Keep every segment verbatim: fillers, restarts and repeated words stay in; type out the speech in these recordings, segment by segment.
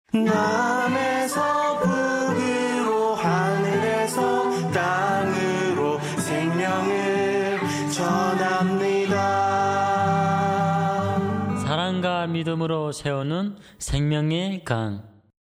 남에서 북으로 하늘에서 땅으로 생명을 전합니다. 사랑과 믿음으로 세우는 생명의 강.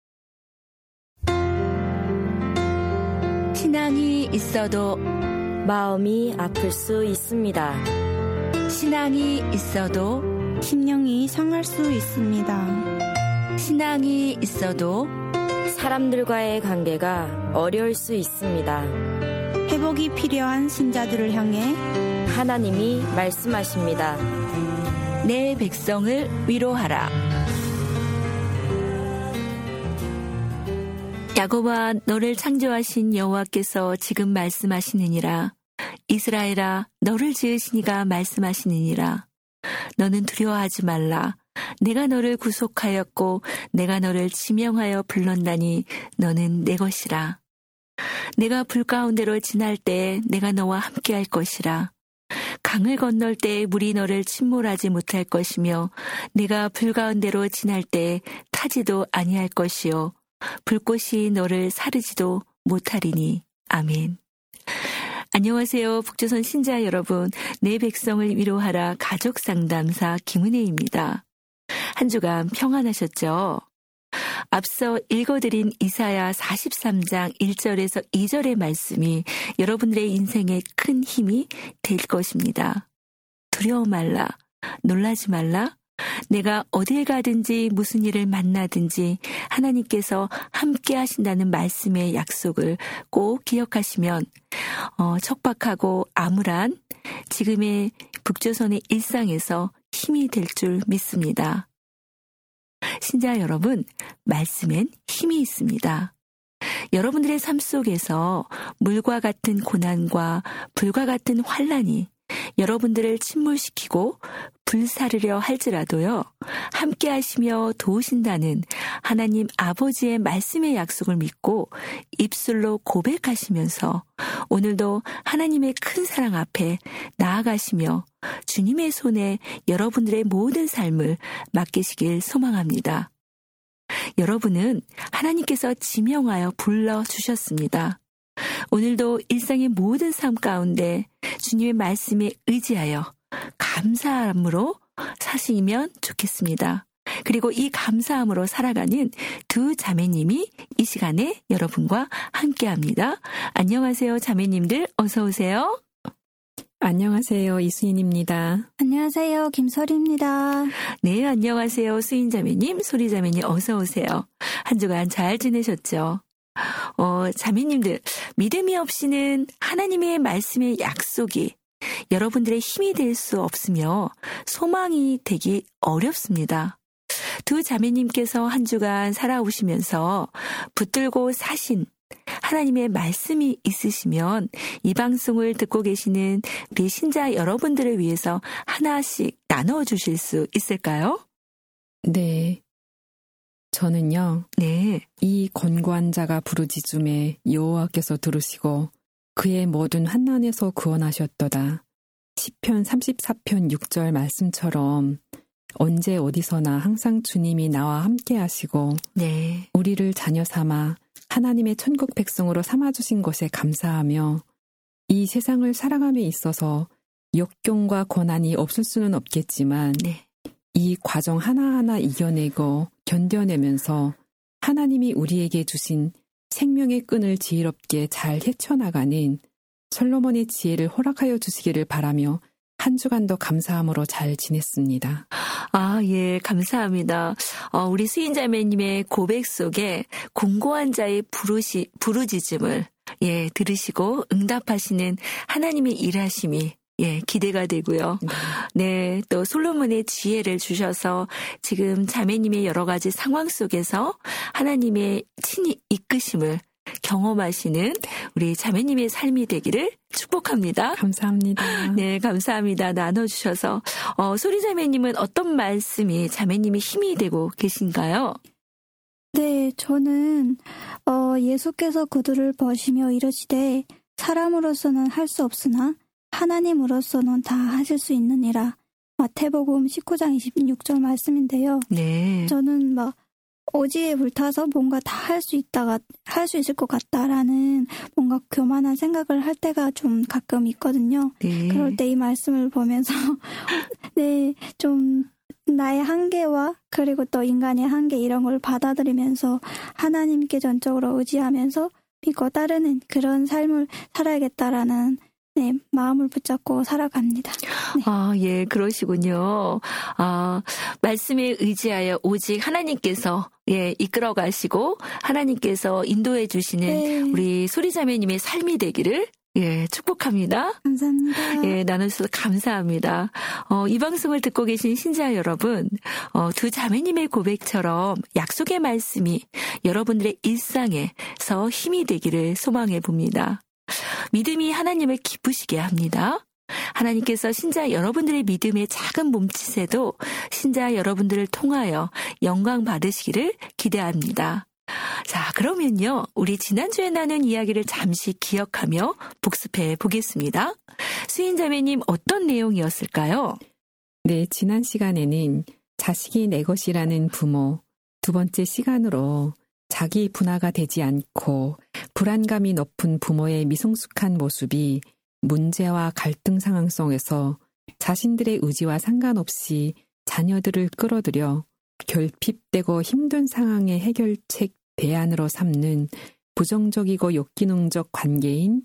신앙이 있어도 마음이 아플 수 있습니다. 신앙이 있어도 심령이 상할 수 있습니다. 신앙이 있어도 사람들과의 관계가 어려울 수 있습니다. 회복이 필요한 신자들을 향해 하나님이 말씀하십니다. 내 백성을 위로하라. 야곱아, 너를 창조하신 여호와께서 지금 말씀하시느니라. 이스라엘아, 너를 지으신 이가 말씀하시느니라. 너는 두려워하지 말라. 내가 너를 구속하였고 내가 너를 지명하여 불렀나니 너는 내 것이라. 내가 불 가운데로 지날 때에 내가 너와 함께할 것이라. 강을 건널 때에 물이 너를 침몰하지 못할 것이며 내가 불 가운데로 지날 때에 타지도 아니할 것이요 불꽃이 너를 사르지도 못하리니. 아멘. 안녕하세요. 북조선 신자 여러분. 내 백성을 위로하라 가족상담사 김은혜입니다. 한 주간 평안하셨죠? 앞서 읽어드린 이사야 사십삼 장 일 절에서 이 절의 말씀이 여러분들의 인생에 큰 힘이 될 것입니다. 두려워 말라. 놀라지 말라. 내가 어딜 가든지 무슨 일을 만나든지 하나님께서 함께 하신다는 말씀의 약속을 꼭 기억하시면 어, 척박하고 암울한 지금의 북조선의 일상에서 힘이 될 줄 믿습니다. 신자 여러분, 말씀엔 힘이 있습니다. 여러분들의 삶 속에서 물과 같은 고난과 불과 같은 환난이 여러분들을 침몰시키고 불사르려 할지라도요, 함께 하시며 도우신다는 하나님 아버지의 말씀의 약속을 믿고 입술로 고백하시면서 오늘도 하나님의 큰 사랑 앞에 나아가시며 주님의 손에 여러분들의 모든 삶을 맡기시길 소망합니다. 여러분은 하나님께서 지명하여 불러주셨습니다. 오늘도 일상의 모든 삶 가운데 주님의 말씀에 의지하여 감사함으로 사시면 좋겠습니다. 그리고 이 감사함으로 살아가는 두 자매님이 이 시간에 여러분과 함께합니다. 안녕하세요, 자매님들. 어서 오세요. 안녕하세요, 이수인입니다. 안녕하세요, 김설희입니다. 네, 안녕하세요, 수인 자매님, 소리 자매님. 어서 오세요. 한 주간 잘 지내셨죠? 어, 자매님들, 믿음이 없이는 하나님의 말씀의 약속이 여러분들의 힘이 될 수 없으며 소망이 되기 어렵습니다. 두 자매님께서 한 주간 살아오시면서 붙들고 사신 하나님의 말씀이 있으시면 이 방송을 듣고 계시는 우리 신자 여러분들을 위해서 하나씩 나눠주실 수 있을까요? 네. 저는요. 네. 이 권고한 자가 부르짖음에 여호와께서 들으시고 그의 모든 환난에서 구원하셨도다. 시편 삼십사 편 육 절 말씀처럼 언제 어디서나 항상 주님이 나와 함께 하시고 네. 우리를 자녀 삼아 하나님의 천국 백성으로 삼아주신 것에 감사하며 이 세상을 살아감에 있어서 역경과 고난이 없을 수는 없겠지만 네. 이 과정 하나하나 이겨내고 견뎌내면서 하나님이 우리에게 주신 생명의 끈을 지혜롭게 잘 헤쳐나가는 솔로몬의 지혜를 허락하여 주시기를 바라며 한 주간도 감사함으로 잘 지냈습니다. 아, 예, 감사합니다. 어, 우리 수인자매님의 고백 속에 공고한 자의 부르시, 부르짖음을 예, 들으시고 응답하시는 하나님의 일하심이 예, 기대가 되고요. 네. 네, 또 솔로몬의 지혜를 주셔서 지금 자매님의 여러 가지 상황 속에서 하나님의 친히 이끄심을 경험하시는 우리 자매님의 삶이 되기를 축복합니다. 감사합니다. 네, 감사합니다. 나눠주셔서. 어, 소리 자매님은 어떤 말씀이 자매님의 힘이 되고 계신가요? 네, 저는 어, 예수께서 그들을 버시며 이르시되 사람으로서는 할 수 없으나 하나님으로서는 다 하실 수 있느니라. 마태복음 십구 장 이십육 절 말씀인데요. 네. 저는 막 오지에 불타서 뭔가 다 할 수 있다가 할 수 있을 것 같다라는 뭔가 교만한 생각을 할 때가 좀 가끔 있거든요. 네. 그럴 때 이 말씀을 보면서 네, 좀 나의 한계와 그리고 또 인간의 한계 이런 걸 받아들이면서 하나님께 전적으로 의지하면서 믿고 따르는 그런 삶을 살아야겠다라는 네, 마음을 붙잡고 살아갑니다. 네. 아, 예, 그러시군요. 아, 말씀에 의지하여 오직 하나님께서 예, 이끌어 가시고 하나님께서 인도해 주시는 네. 우리 소리자매님의 삶이 되기를 예, 축복합니다. 감사합니다. 예, 나눠주셔서 감사합니다. 어, 이 방송을 듣고 계신 신자 여러분, 어, 두 자매님의 고백처럼 약속의 말씀이 여러분들의 일상에서 힘이 되기를 소망해 봅니다. 믿음이 하나님을 기쁘시게 합니다. 하나님께서 신자 여러분들의 믿음의 작은 몸짓에도 신자 여러분들을 통하여 영광 받으시기를 기대합니다. 자, 그러면요, 우리 지난주에 나눈 이야기를 잠시 기억하며 복습해 보겠습니다. 수인자매님, 어떤 내용이었을까요? 네, 지난 시간에는 자식이 내 것이라는 부모, 두 번째 시간으로 자기 분화가 되지 않고 불안감이 높은 부모의 미성숙한 모습이 문제와 갈등 상황 속에서 자신들의 의지와 상관없이 자녀들을 끌어들여 결핍되고 힘든 상황의 해결책 대안으로 삼는 부정적이고 역기능적 관계인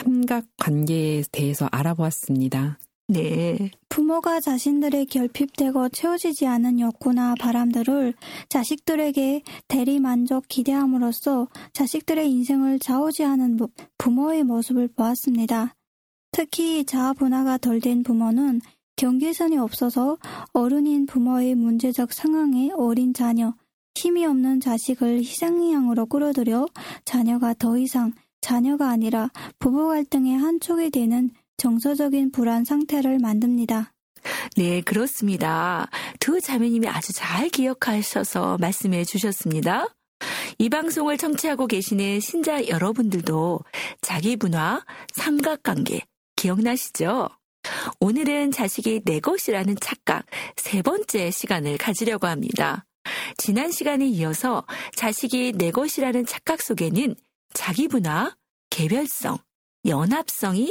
삼각관계에 대해서 알아보았습니다. 네. 부모가 자신들의 결핍되고 채워지지 않은 욕구나 바람들을 자식들에게 대리만족 기대함으로써 자식들의 인생을 좌우지하는 부모의 모습을 보았습니다. 특히 자아분화가 덜 된 부모는 경계선이 없어서 어른인 부모의 문제적 상황에 어린 자녀, 힘이 없는 자식을 희생양으로 끌어들여 자녀가 더 이상 자녀가 아니라 부부 갈등의 한 촉이 되는 정서적인 불안 상태를 만듭니다. 네, 그렇습니다. 두 자매님이 아주 잘 기억하셔서 말씀해 주셨습니다. 이 방송을 청취하고 계시는 신자 여러분들도 자기 분화, 삼각관계 기억나시죠? 오늘은 자식이 내 것이라는 착각 세 번째 시간을 가지려고 합니다. 지난 시간에 이어서 자식이 내 것이라는 착각 속에는 자기 분화, 개별성, 연합성이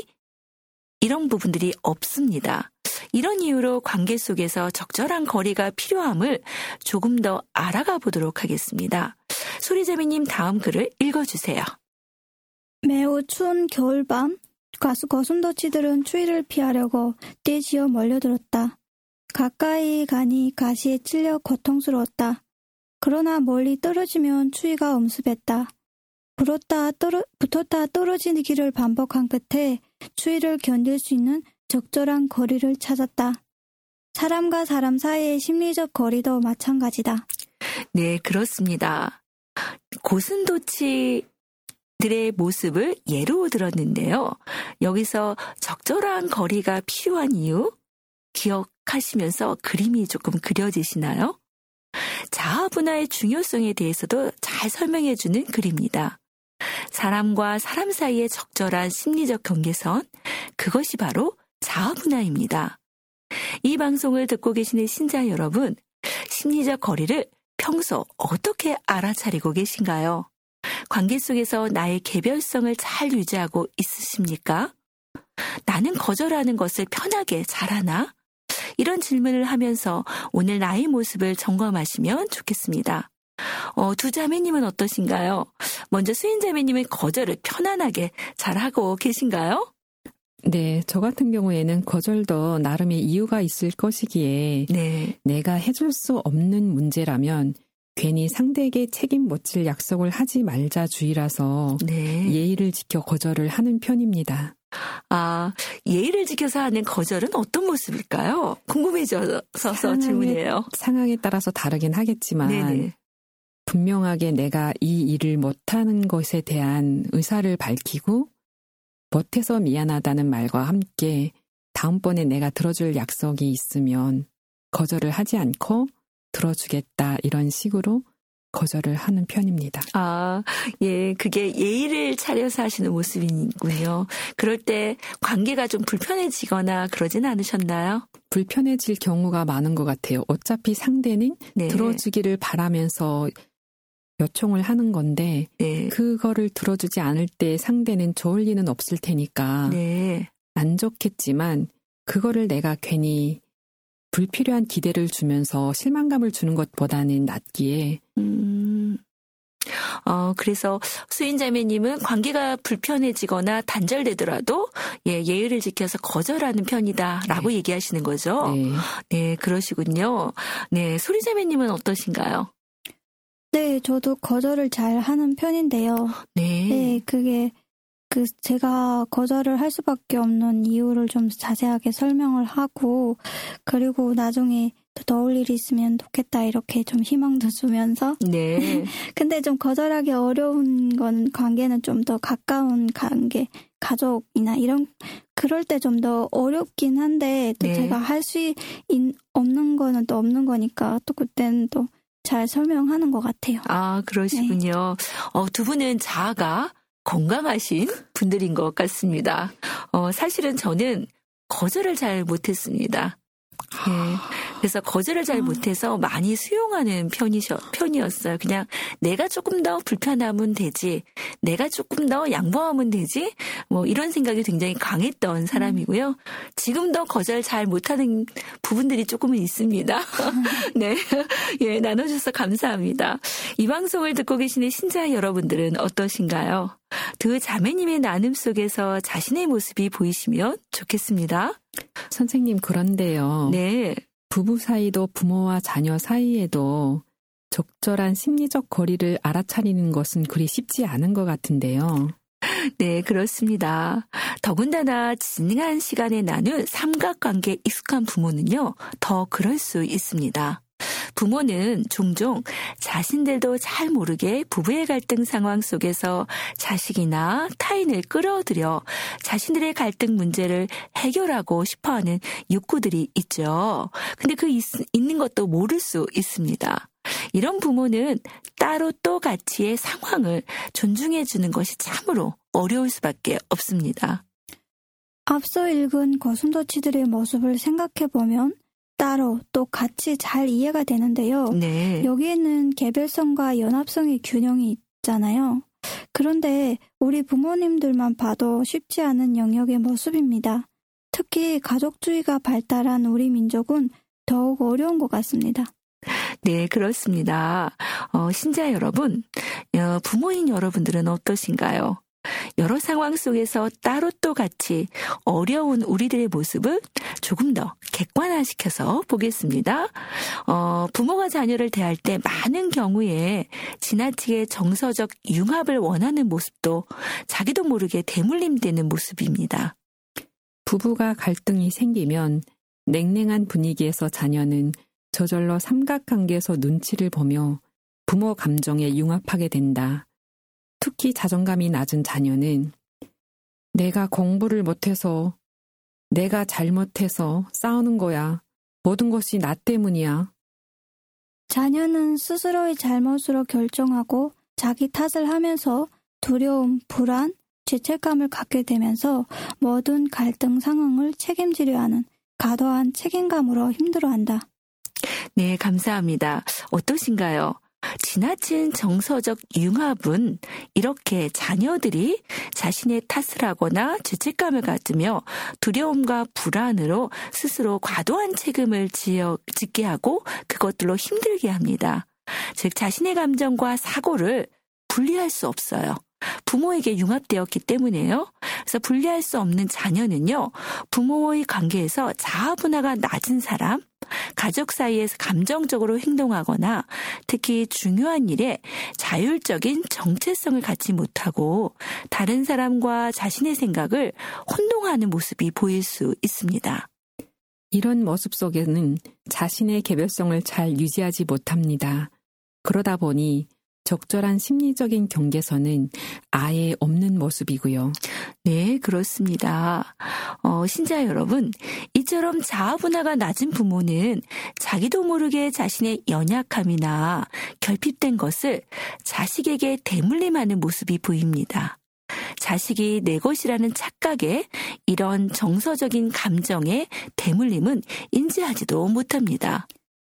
이런 부분들이 없습니다. 이런 이유로 관계 속에서 적절한 거리가 필요함을 조금 더 알아가 보도록 하겠습니다. 소리자매님 다음 글을 읽어주세요. 매우 추운 겨울밤, 가수 거슴도치들은 추위를 피하려고 떼지어 몰려들었다. 가까이 가니 가시에 찔려 고통스러웠다. 그러나 멀리 떨어지면 추위가 엄습했다. 불었다 떨어, 붙었다 떨어지기를 반복한 끝에 추위를 견딜 수 있는 적절한 거리를 찾았다. 사람과 사람 사이의 심리적 거리도 마찬가지다. 네, 그렇습니다. 고슴도치들의 모습을 예로 들었는데요. 여기서 적절한 거리가 필요한 이유 기억하시면서 그림이 조금 그려지시나요? 자아분화의 중요성에 대해서도 잘 설명해주는 글입니다. 사람과 사람 사이의 적절한 심리적 경계선, 그것이 바로 자아분화입니다. 이 방송을 듣고 계시는 신자 여러분, 심리적 거리를 평소 어떻게 알아차리고 계신가요? 관계 속에서 나의 개별성을 잘 유지하고 있으십니까? 나는 거절하는 것을 편하게 잘하나? 이런 질문을 하면서 오늘 나의 모습을 점검하시면 좋겠습니다. 어, 두 자매님은 어떠신가요? 먼저 수인 자매님은 거절을 편안하게 잘하고 계신가요? 네, 저 같은 경우에는 거절도 나름의 이유가 있을 것이기에 네. 내가 해줄 수 없는 문제라면 괜히 상대에게 책임 못 질 약속을 하지 말자 주의라서 네. 예의를 지켜 거절을 하는 편입니다. 아, 예의를 지켜서 하는 거절은 어떤 모습일까요? 궁금해져서 상황에, 질문이에요. 상황에 따라서 다르긴 하겠지만 네네. 분명하게 내가 이 일을 못하는 것에 대한 의사를 밝히고 못해서 미안하다는 말과 함께 다음번에 내가 들어줄 약속이 있으면 거절을 하지 않고 들어주겠다 이런 식으로 거절을 하는 편입니다. 아, 예, 그게 예의를 차려서 하시는 모습이군요. 그럴 때 관계가 좀 불편해지거나 그러진 않으셨나요? 불편해질 경우가 많은 것 같아요. 어차피 상대는 네. 들어주기를 바라면서 요청을 하는 건데 네. 그거를 들어주지 않을 때 상대는 좋을 리는 없을 테니까 네. 안 좋겠지만 그거를 내가 괜히 불필요한 기대를 주면서 실망감을 주는 것보다는 낫기에 음. 어, 그래서 수인자매님은 관계가 불편해지거나 단절되더라도 예, 예의를 지켜서 거절하는 편이다라고 네. 얘기하시는 거죠. 네. 네, 그러시군요. 네, 소리자매님은 어떠신가요? 네, 저도 거절을 잘 하는 편인데요. 네. 네, 그게 그 제가 거절을 할 수밖에 없는 이유를 좀 자세하게 설명을 하고 그리고 나중에 또 도울 일이 있으면 좋겠다 이렇게 좀 희망도 주면서 네. 근데 좀 거절하기 어려운 건 관계는 좀 더 가까운 관계, 가족이나 이런 그럴 때 좀 더 어렵긴 한데 또 네. 제가 할 수 없는 거는 또 없는 거니까 또 그때는 또 잘 설명하는 것 같아요. 아, 그러시군요. 어, 두 분은 자아가 건강하신 분들인 것 같습니다. 어, 사실은 저는 거절을 잘 못했습니다. 네. 그래서 거절을 잘 못해서 많이 수용하는 편이셔, 편이었어요. 그냥 내가 조금 더 불편하면 되지, 내가 조금 더 양보하면 되지, 뭐 이런 생각이 굉장히 강했던 사람이고요. 지금도 거절 잘 못하는 부분들이 조금은 있습니다. 네, 예, 나눠주셔서 감사합니다. 이 방송을 듣고 계시는 신자 여러분들은 어떠신가요? 두 자매님의 나눔 속에서 자신의 모습이 보이시면 좋겠습니다. 선생님 그런데요. 네. 부부 사이도 부모와 자녀 사이에도 적절한 심리적 거리를 알아차리는 것은 그리 쉽지 않은 것 같은데요. 네, 그렇습니다. 더군다나 지난 시간에 나눈 삼각관계에 익숙한 부모는요, 더 그럴 수 있습니다. 부모는 종종 자신들도 잘 모르게 부부의 갈등 상황 속에서 자식이나 타인을 끌어들여 자신들의 갈등 문제를 해결하고 싶어하는 욕구들이 있죠. 근데 그 있, 있는 것도 모를 수 있습니다. 이런 부모는 따로 또 가치의 상황을 존중해 주는 것이 참으로 어려울 수밖에 없습니다. 앞서 읽은 거슴도치들의 모습을 생각해보면 따로 또 같이 잘 이해가 되는데요. 네. 여기에는 개별성과 연합성의 균형이 있잖아요. 그런데 우리 부모님들만 봐도 쉽지 않은 영역의 모습입니다. 특히 가족주의가 발달한 우리 민족은 더욱 어려운 것 같습니다. 네, 그렇습니다. 어, 신자 여러분, 어, 부모인 여러분들은 어떠신가요? 여러 상황 속에서 따로 또 같이 어려운 우리들의 모습을 조금 더 객관화시켜서 보겠습니다. 어, 부모가 자녀를 대할 때 많은 경우에 지나치게 정서적 융합을 원하는 모습도 자기도 모르게 대물림되는 모습입니다. 부부가 갈등이 생기면 냉랭한 분위기에서 자녀는 저절로 삼각관계에서 눈치를 보며 부모 감정에 융합하게 된다. 특히 자존감이 낮은 자녀는 내가 공부를 못해서, 내가 잘못해서 싸우는 거야. 모든 것이 나 때문이야. 자녀는 스스로의 잘못으로 결정하고 자기 탓을 하면서 두려움, 불안, 죄책감을 갖게 되면서 모든 갈등 상황을 책임지려 하는 과도한 책임감으로 힘들어한다. 네, 감사합니다. 어떠신가요? 지나친 정서적 융합은 이렇게 자녀들이 자신의 탓을 하거나 죄책감을 가지며 두려움과 불안으로 스스로 과도한 책임을 지어, 짓게 하고 그것들로 힘들게 합니다. 즉 자신의 감정과 사고를 분리할 수 없어요. 부모에게 융합되었기 때문에요. 그래서 분리할 수 없는 자녀는요, 부모의 관계에서 자아 분화가 낮은 사람, 가족 사이에서 감정적으로 행동하거나 특히 중요한 일에 자율적인 정체성을 갖지 못하고 다른 사람과 자신의 생각을 혼동하는 모습이 보일 수 있습니다. 이런 모습 속에는 자신의 개별성을 잘 유지하지 못합니다. 그러다 보니 적절한 심리적인 경계선은 아예 없는 모습이고요. 네, 그렇습니다. 어, 신자 여러분, 이처럼 자아 분화가 낮은 부모는 자기도 모르게 자신의 연약함이나 결핍된 것을 자식에게 대물림하는 모습이 보입니다. 자식이 내 것이라는 착각에 이런 정서적인 감정의 대물림은 인지하지도 못합니다.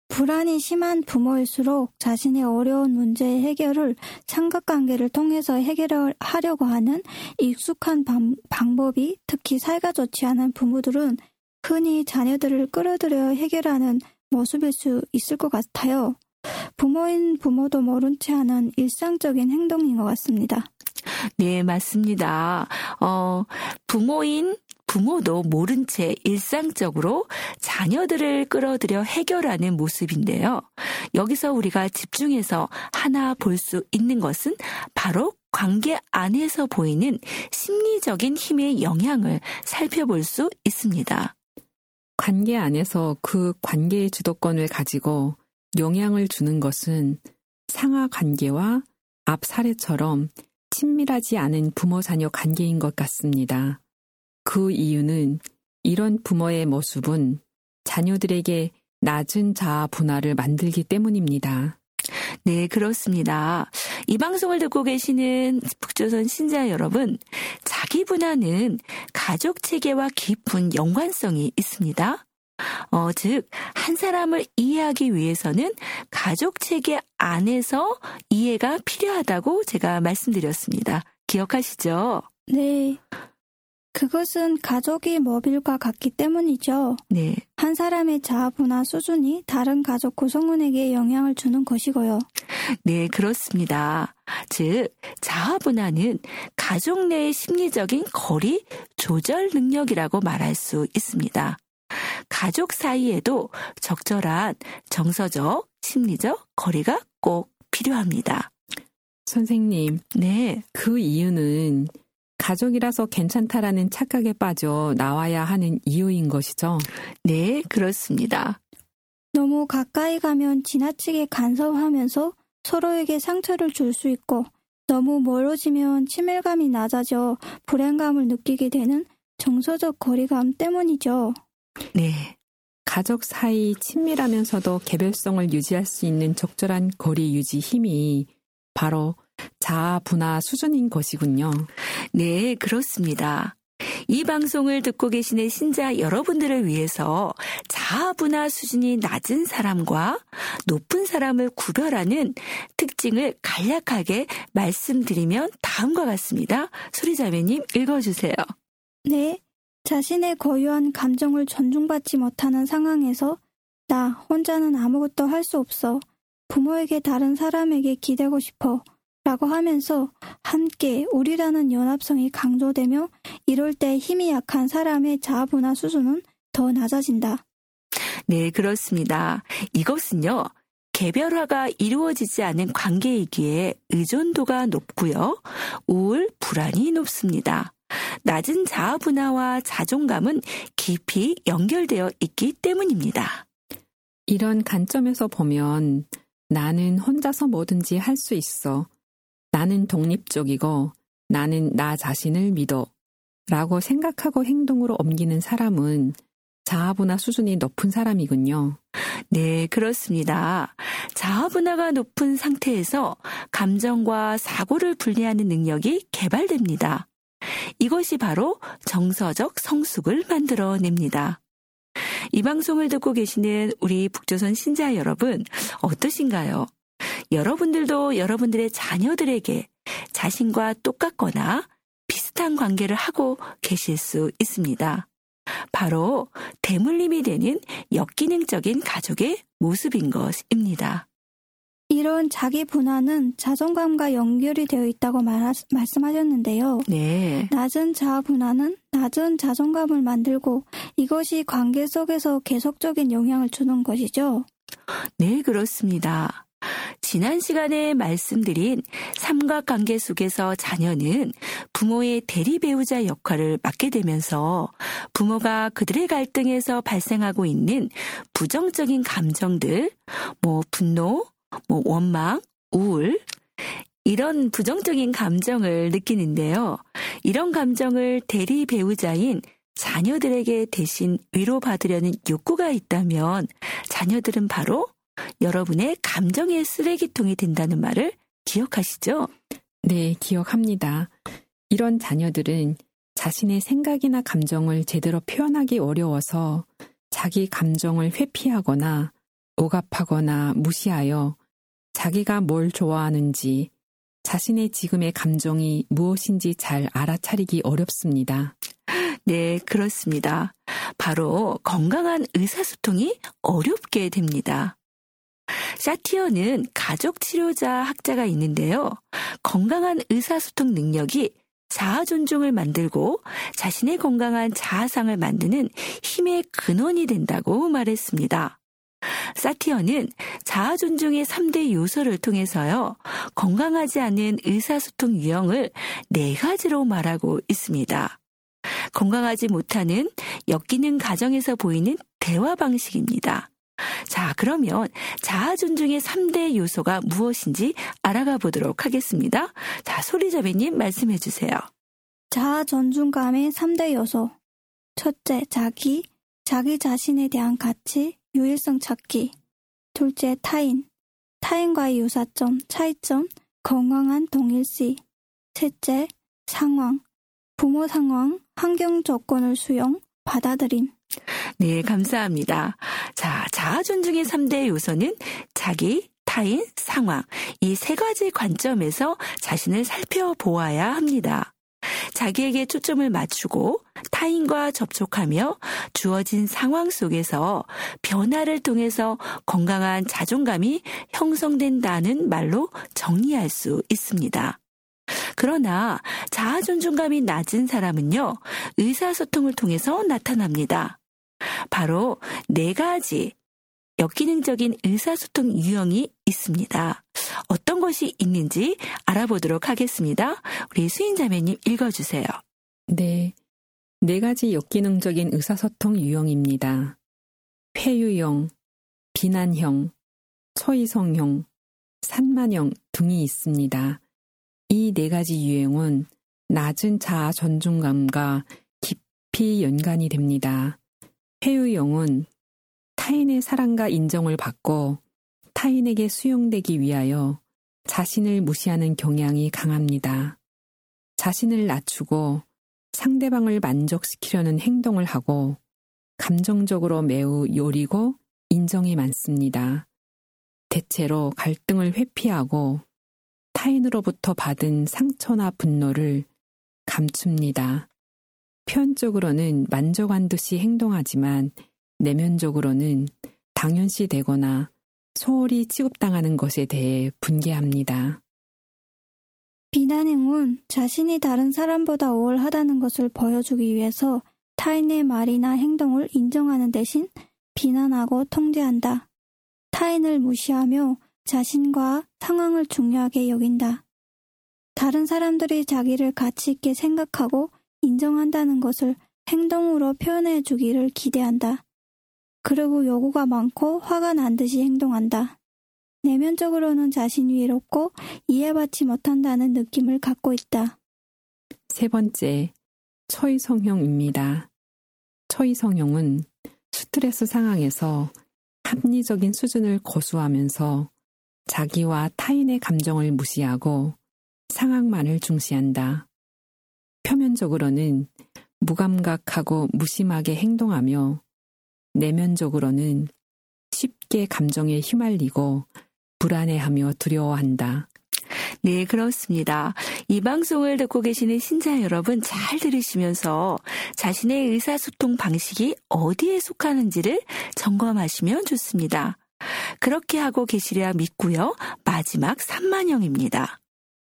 불안이 심한 부모일수록 자신의 어려운 문제의 해결을 삼각관계를 통해서 해결하려고 하는 익숙한 방, 방법이 특히 사이가 좋지 않은 부모들은 흔히 자녀들을 끌어들여 해결하는 모습일 수 있을 것 같아요. 부모인 부모도 모른 채 하는 일상적인 행동인 것 같습니다. 네, 맞습니다. 어, 부모인 부모도 모른 채 일상적으로 자녀들을 끌어들여 해결하는 모습인데요. 여기서 우리가 집중해서 하나 볼 수 있는 것은 바로 관계 안에서 보이는 심리적인 힘의 영향을 살펴볼 수 있습니다. 관계 안에서 그 관계의 주도권을 가지고 영향을 주는 것은 상하 관계와 앞 사례처럼 친밀하지 않은 부모-자녀 관계인 것 같습니다. 그 이유는 이런 부모의 모습은 자녀들에게 낮은 자아 분화를 만들기 때문입니다. 네, 그렇습니다. 이 방송을 듣고 계시는 북조선 신자 여러분, 자기 분화는 가족 체계와 깊은 연관성이 있습니다. 어, 즉, 한 사람을 이해하기 위해서는 가족 체계 안에서 이해가 필요하다고 제가 말씀드렸습니다. 기억하시죠? 네. 그것은 가족이 모빌과 같기 때문이죠. 네. 한 사람의 자아 분화 수준이 다른 가족 구성원에게 영향을 주는 것이고요. 네, 그렇습니다. 즉, 자아 분화는 가족 내의 심리적인 거리 조절 능력이라고 말할 수 있습니다. 가족 사이에도 적절한 정서적, 심리적 거리가 꼭 필요합니다. 선생님, 네. 그 이유는 가족이라서 괜찮다라는 착각에 빠져 나와야 하는 이유인 것이죠? 네, 그렇습니다. 너무 가까이 가면 지나치게 간섭하면서 서로에게 상처를 줄 수 있고 너무 멀어지면 친밀감이 낮아져 불안감을 느끼게 되는 정서적 거리감 때문이죠. 네. 가족 사이 친밀하면서도 개별성을 유지할 수 있는 적절한 거리 유지 힘이 바로 자아 분화 수준인 것이군요. 네, 그렇습니다. 이 방송을 듣고 계시는 신자 여러분들을 위해서 자아 분화 수준이 낮은 사람과 높은 사람을 구별하는 특징을 간략하게 말씀드리면 다음과 같습니다. 소리자매님 읽어주세요. 네. 자신의 고유한 감정을 존중받지 못하는 상황에서 나 혼자는 아무것도 할 수 없어. 부모에게 다른 사람에게 기대고 싶어. 라고 하면서 함께 우리라는 연합성이 강조되며 이럴 때 힘이 약한 사람의 자아 분화 수준은 더 낮아진다. 네, 그렇습니다. 이것은요, 개별화가 이루어지지 않은 관계이기에 의존도가 높고요, 우울, 불안이 높습니다. 낮은 자아 분화와 자존감은 깊이 연결되어 있기 때문입니다. 이런 관점에서 보면 나는 혼자서 뭐든지 할 수 있어. 나는 독립적이고 나는 나 자신을 믿어. 라고 생각하고 행동으로 옮기는 사람은 자아 분화 수준이 높은 사람이군요. 네, 그렇습니다. 자아 분화가 높은 상태에서 감정과 사고를 분리하는 능력이 개발됩니다. 이것이 바로 정서적 성숙을 만들어냅니다. 이 방송을 듣고 계시는 우리 북조선 신자 여러분, 어떠신가요? 여러분들도 여러분들의 자녀들에게 자신과 똑같거나 비슷한 관계를 하고 계실 수 있습니다. 바로 대물림이 되는 역기능적인 가족의 모습인 것입니다. 이런 자기 분화는 자존감과 연결이 되어 있다고 말, 말씀하셨는데요. 네. 낮은 자아 분화는 낮은 자존감을 만들고 이것이 관계 속에서 계속적인 영향을 주는 것이죠. 네, 그렇습니다. 지난 시간에 말씀드린 삼각관계 속에서 자녀는 부모의 대리 배우자 역할을 맡게 되면서 부모가 그들의 갈등에서 발생하고 있는 부정적인 감정들, 뭐 분노, 뭐 원망, 우울, 이런 부정적인 감정을 느끼는데요. 이런 감정을 대리 배우자인 자녀들에게 대신 위로받으려는 욕구가 있다면 자녀들은 바로 여러분의 감정의 쓰레기통이 된다는 말을 기억하시죠? 네, 기억합니다. 이런 자녀들은 자신의 생각이나 감정을 제대로 표현하기 어려워서 자기 감정을 회피하거나 억압하거나 무시하여 자기가 뭘 좋아하는지 자신의 지금의 감정이 무엇인지 잘 알아차리기 어렵습니다. 네, 그렇습니다. 바로 건강한 의사소통이 어렵게 됩니다. 사티어는 가족치료자 학자가 있는데요. 건강한 의사소통 능력이 자아 존중을 만들고 자신의 건강한 자아상을 만드는 힘의 근원이 된다고 말했습니다. 사티어는 자아 존중의 삼 대 요소를 통해서요, 건강하지 않은 의사소통 유형을 네 가지로 말하고 있습니다. 건강하지 못하는 역기능 가정에서 보이는 대화 방식입니다. 자, 그러면 자아 존중의 삼 대 요소가 무엇인지 알아가 보도록 하겠습니다. 자, 소리자매님 말씀해 주세요. 자아 존중감의 삼 대 요소. 첫째, 자기, 자기 자신에 대한 가치, 유일성 찾기. 둘째, 타인, 타인과의 유사점, 차이점, 건강한 동일시. 셋째, 상황, 부모 상황, 환경 조건을 수용, 받아들임. 네, 감사합니다. 자, 자아 존중의 삼 대 요소는 자기, 타인, 상황, 이 세 가지 관점에서 자신을 살펴보아야 합니다. 자기에게 초점을 맞추고 타인과 접촉하며 주어진 상황 속에서 변화를 통해서 건강한 자존감이 형성된다는 말로 정리할 수 있습니다. 그러나 자아 존중감이 낮은 사람은요, 의사소통을 통해서 나타납니다. 바로 네 가지 역기능적인 의사소통 유형이 있습니다. 어떤 것이 있는지 알아보도록 하겠습니다. 우리 수인자매님 읽어주세요. 네, 네 가지 역기능적인 의사소통 유형입니다. 회유형, 비난형, 처이성형, 산만형 등이 있습니다. 이 네 가지 유형은 낮은 자아 존중감과 깊이 연관이 됩니다. 회유형은 타인의 사랑과 인정을 받고 타인에게 수용되기 위하여 자신을 무시하는 경향이 강합니다. 자신을 낮추고 상대방을 만족시키려는 행동을 하고 감정적으로 매우 요리고 인정이 많습니다. 대체로 갈등을 회피하고 타인으로부터 받은 상처나 분노를 감춥니다. 표현적으로는 만족한 듯이 행동하지만 내면적으로는 당연시되거나 소홀히 취급당하는 것에 대해 분개합니다. 비난형은 자신이 다른 사람보다 우월하다는 것을 보여주기 위해서 타인의 말이나 행동을 인정하는 대신 비난하고 통제한다. 타인을 무시하며 자신과 상황을 중요하게 여긴다. 다른 사람들이 자기를 가치 있게 생각하고 인정한다는 것을 행동으로 표현해 주기를 기대한다. 그리고 요구가 많고 화가 난 듯이 행동한다. 내면적으로는 자신이 외롭고 이해받지 못한다는 느낌을 갖고 있다. 세 번째, 처이성형입니다. 처이성형은 스트레스 상황에서 합리적인 수준을 고수하면서 자기와 타인의 감정을 무시하고 상황만을 중시한다. 표면적으로는 무감각하고 무심하게 행동하며 내면적으로는 쉽게 감정에 휘말리고 불안해하며 두려워한다. 네, 그렇습니다. 이 방송을 듣고 계시는 신자 여러분 잘 들으시면서 자신의 의사소통 방식이 어디에 속하는지를 점검하시면 좋습니다. 그렇게 하고 계시리라 믿고요. 마지막 산만형입니다.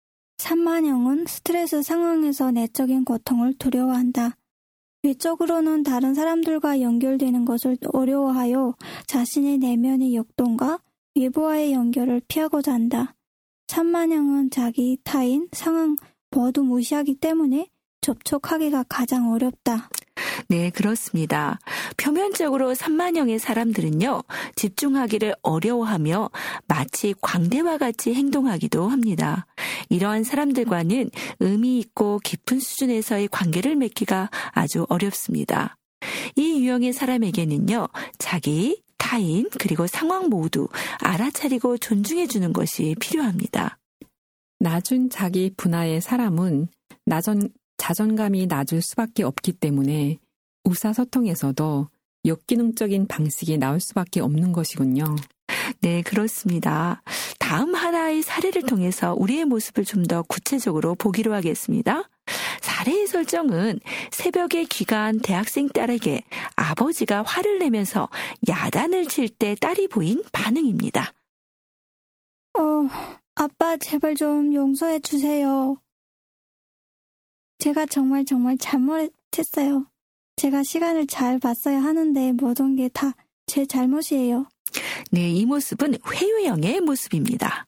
산만형은 스트레스 상황에서 내적인 고통을 두려워한다. 외적으로는 다른 사람들과 연결되는 것을 어려워하여 자신의 내면의 역동과 외부와의 연결을 피하고자 한다. 산만형은 자기, 타인, 상황 모두 무시하기 때문에 접촉하기가 가장 어렵다. 네, 그렇습니다. 표면적으로 산만형의 사람들은요, 집중하기를 어려워하며 마치 광대와 같이 행동하기도 합니다. 이러한 사람들과는 의미 있고 깊은 수준에서의 관계를 맺기가 아주 어렵습니다. 이 유형의 사람에게는요, 자기, 타인, 그리고 상황 모두 알아차리고 존중해주는 것이 필요합니다. 낮은 자기 분하의 사람은 나전, 자존감이 낮을 수밖에 없기 때문에 의사소통에서도 역기능적인 방식이 나올 수밖에 없는 것이군요. 네, 그렇습니다. 다음 하나의 사례를 통해서 우리의 모습을 좀 더 구체적으로 보기로 하겠습니다. 사례의 설정은 새벽에 귀가한 대학생 딸에게 아버지가 화를 내면서 야단을 칠 때 딸이 보인 반응입니다. 어, 아빠 제발 좀 용서해 주세요. 제가 정말 정말 잘못했어요. 제가 시간을 잘 봤어야 하는데 모든 게 다 제 잘못이에요. 네, 이 모습은 회유형의 모습입니다.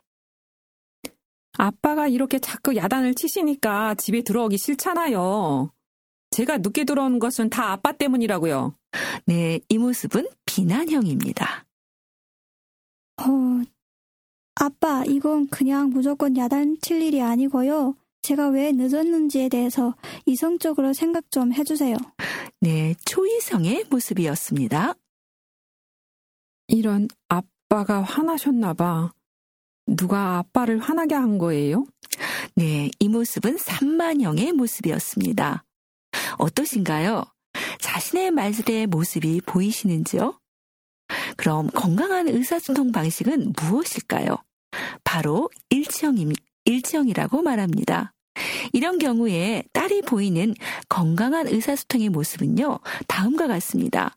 아빠가 이렇게 자꾸 야단을 치시니까 집에 들어오기 싫잖아요. 제가 늦게 들어오는 것은 다 아빠 때문이라고요. 네, 이 모습은 비난형입니다. 어, 아빠 이건 그냥 무조건 야단 칠 일이 아니고요. 제가 왜 늦었는지에 대해서 이성적으로 생각 좀 해주세요. 네, 초이성의 모습이었습니다. 이런 아빠가 화나셨나 봐. 누가 아빠를 화나게 한 거예요? 네, 이 모습은 산만형의 모습이었습니다. 어떠신가요? 자신의 말들의 모습이 보이시는지요? 그럼 건강한 의사소통 방식은 무엇일까요? 바로 일치형임, 일치형이라고 말합니다. 이런 경우에 딸이 보이는 건강한 의사소통의 모습은요, 다음과 같습니다.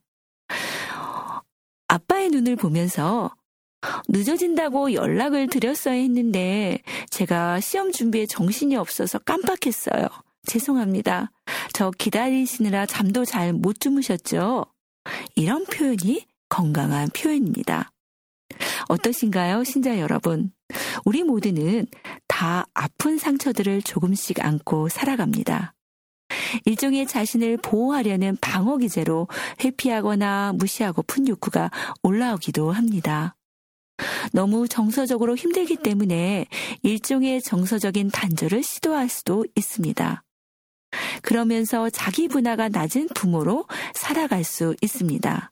아빠의 눈을 보면서 늦어진다고 연락을 드렸어야 했는데 제가 시험 준비에 정신이 없어서 깜빡했어요. 죄송합니다. 저 기다리시느라 잠도 잘 못 주무셨죠? 이런 표현이 건강한 표현입니다. 어떠신가요, 신자 여러분? 우리 모두는 다 아픈 상처들을 조금씩 안고 살아갑니다. 일종의 자신을 보호하려는 방어 기제로 회피하거나 무시하고 푼 욕구가 올라오기도 합니다. 너무 정서적으로 힘들기 때문에 일종의 정서적인 단절을 시도할 수도 있습니다. 그러면서 자기 분화가 낮은 부모로 살아갈 수 있습니다.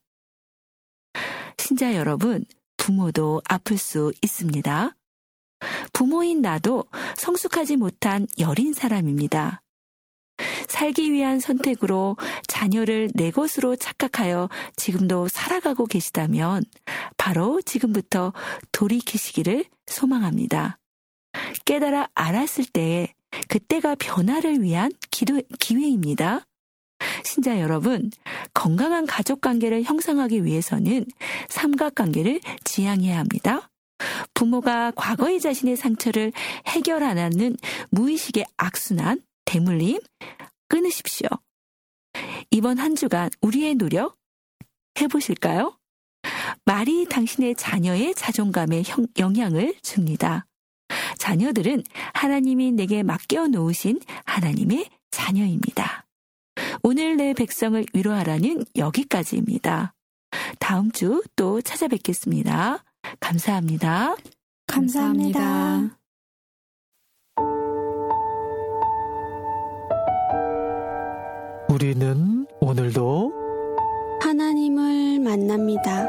신자 여러분, 부모도 아플 수 있습니다. 부모인 나도 성숙하지 못한 여린 사람입니다. 살기 위한 선택으로 자녀를 내 것으로 착각하여 지금도 살아가고 계시다면 바로 지금부터 돌이키시기를 소망합니다. 깨달아 알았을 때에 그때가 변화를 위한 기도, 기회입니다. 신자 여러분, 건강한 가족관계를 형성하기 위해서는 삼각관계를 지향해야 합니다. 부모가 과거의 자신의 상처를 해결 안 하는 무의식의 악순환, 대물림, 끊으십시오. 이번 한 주간 우리의 노력 해보실까요? 말이 당신의 자녀의 자존감에 형, 영향을 줍니다. 자녀들은 하나님이 내게 맡겨 놓으신 하나님의 자녀입니다. 오늘 내 백성을 위로하라는 여기까지입니다. 다음 주 또 찾아뵙겠습니다. 감사합니다. 감사합니다. 감사합니다. 우리는 오늘도 하나님을 만납니다.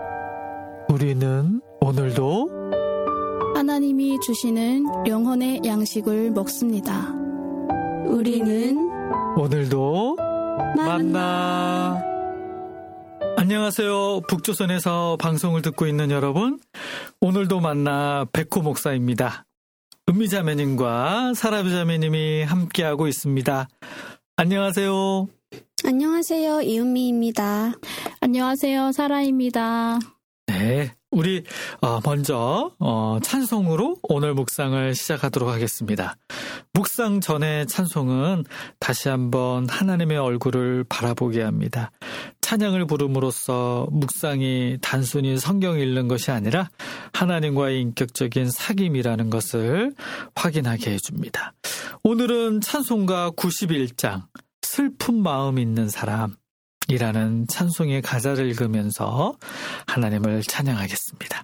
우리는 오늘도 하나님이 주시는 영혼의 양식을 먹습니다. 우리는 오늘도 만나. 만나. 안녕하세요. 북조선에서 방송을 듣고 있는 여러분, 오늘도 만나 백호 목사입니다. 은미자매님과 사라비자매님이 함께하고 있습니다. 안녕하세요. 안녕하세요. 이은미입니다. 안녕하세요. 사라입니다. 네, 우리 먼저 찬송으로 오늘 묵상을 시작하도록 하겠습니다. 묵상 전에 찬송은 다시 한번 하나님의 얼굴을 바라보게 합니다. 찬양을 부름으로써 묵상이 단순히 성경 읽는 것이 아니라 하나님과의 인격적인 사귐이라는 것을 확인하게 해줍니다. 오늘은 찬송가 구십일 장 슬픈 마음 있는 사람 이라는 찬송의 가사를 읽으면서 하나님을 찬양하겠습니다.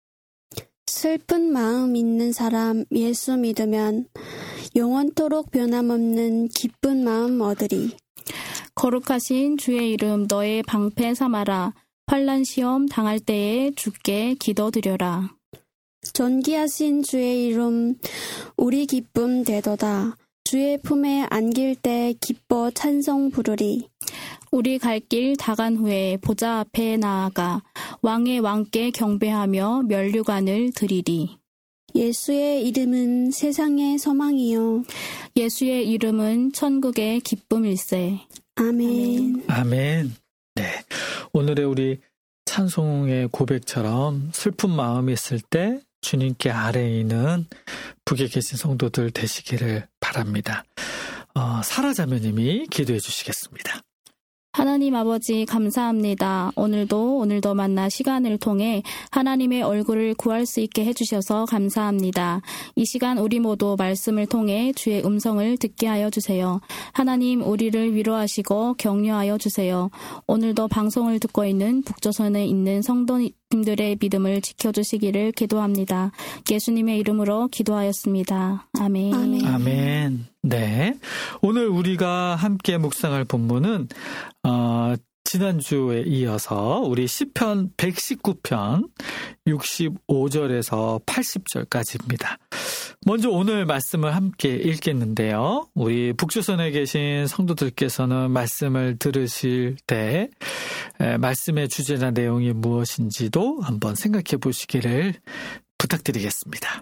슬픈 마음 있는 사람 예수 믿으면 영원토록 변함없는 기쁜 마음 얻으리. 거룩하신 주의 이름 너의 방패 삼아라. 환난 시험 당할 때에 주께 기도드려라. 존귀하신 주의 이름 우리 기쁨 되도다. 주의 품에 안길 때 기뻐 찬송 부르리. 우리 갈 길 다간 후에 보좌 앞에 나아가 왕의 왕께 경배하며 면류관을 드리리. 예수의 이름은 세상의 소망이요. 예수의 이름은 천국의 기쁨일세. 아멘. 아멘. 네. 오늘의 우리 찬송의 고백처럼 슬픈 마음이 있을 때 주님께 아래에 있는 북에 계신 성도들 되시기를 바랍니다. 어, 사라 자매님이 기도해 주시겠습니다. 하나님 아버지 감사합니다. 오늘도 오늘도 만나 시간을 통해 하나님의 얼굴을 구할 수 있게 해주셔서 감사합니다. 이 시간 우리 모두 말씀을 통해 주의 음성을 듣게 하여 주세요. 하나님 우리를 위로하시고 격려하여 주세요. 오늘도 방송을 듣고 있는 북조선에 있는 성도님들의 믿음을 지켜주시기를 기도합니다. 예수님의 이름으로 기도하였습니다. 아멘. 아멘. 아멘. 네. 오늘 우리가 함께 묵상할 본문은 어, 지난주에 이어서 우리 시편 백십구 편 육십오 절에서 팔십 절까지입니다. 먼저 오늘 말씀을 함께 읽겠는데요. 우리 북조선에 계신 성도들께서는 말씀을 들으실 때 말씀의 주제나 내용이 무엇인지도 한번 생각해 보시기를 부탁드리겠습니다.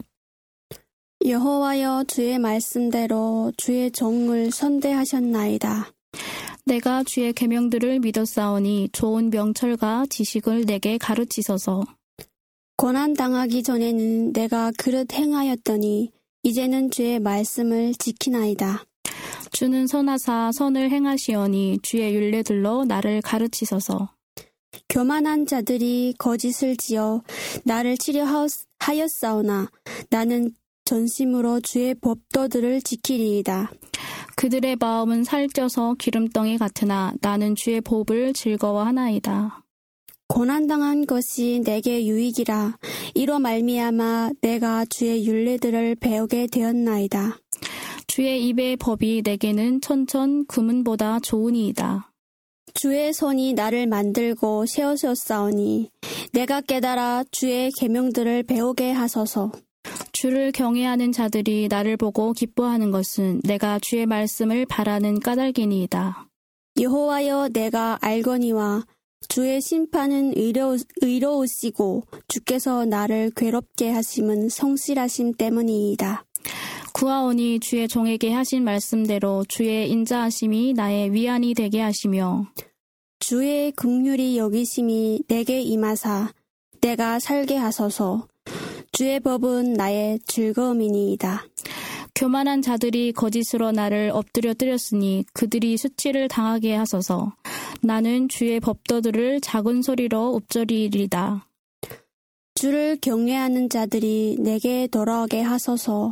여호와여 주의 말씀대로 주의 종을 선대하셨나이다. 내가 주의 계명들을 믿었사오니 좋은 명철과 지식을 내게 가르치소서. 고난당하기 전에는 내가 그릇 행하였더니 이제는 주의 말씀을 지키나이다. 주는 선하사 선을 행하시오니 주의 율례들로 나를 가르치소서. 교만한 자들이 거짓을 지어 나를 치려하였사오나 나는 전심으로 주의 법도들을 지키리이다. 그들의 마음은 살쪄서 기름덩이 같으나 나는 주의 법을 즐거워하나이다. 고난당한 것이 내게 유익이라. 이로 말미암아 내가 주의 율례들을 배우게 되었나이다. 주의 입의 법이 내게는 천천 금은보다 좋으니이다. 주의 손이 나를 만들고 세우셨사오니 내가 깨달아 주의 계명들을 배우게 하소서. 주를 경외하는 자들이 나를 보고 기뻐하는 것은 내가 주의 말씀을 바라는 까닭이니이다. 여호와여 내가 알거니와 주의 심판은 의로, 의로우시고 주께서 나를 괴롭게 하심은 성실하심 때문이이다. 구하오니 주의 종에게 하신 말씀대로 주의 인자하심이 나의 위안이 되게 하시며 주의 긍휼이 여기심이 내게 임하사 내가 살게 하소서. 주의 법은 나의 즐거움이니이다. 교만한 자들이 거짓으로 나를 엎드려 뜨렸으니 그들이 수치를 당하게 하소서. 나는 주의 법도들을 작은 소리로 읊조리리다. 주를 경외하는 자들이 내게 돌아오게 하소서.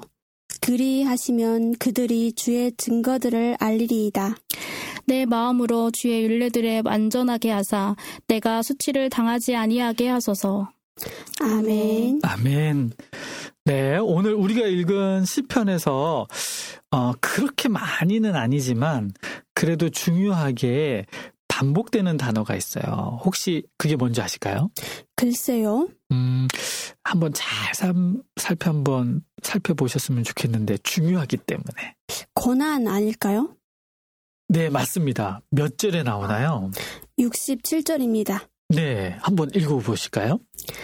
그리하시면 그들이 주의 증거들을 알리리이다. 내 마음으로 주의 율례들에 완전하게 하사 내가 수치를 당하지 아니하게 하소서. 아멘. 아멘. 네, 오늘 우리가 읽은 시편에서 어, 그렇게 많이는 아니지만 그래도 중요하게 반복되는 단어가 있어요. 혹시 그게 뭔지 아실까요? 글쎄요. 음, 한번 잘 삼, 살펴 한번 살펴보셨으면 좋겠는데 중요하기 때문에. 고난 아닐까요? 네, 맞습니다. 몇 절에 나오나요? 육십칠 절입니다. 네, 한번 읽어보실까요?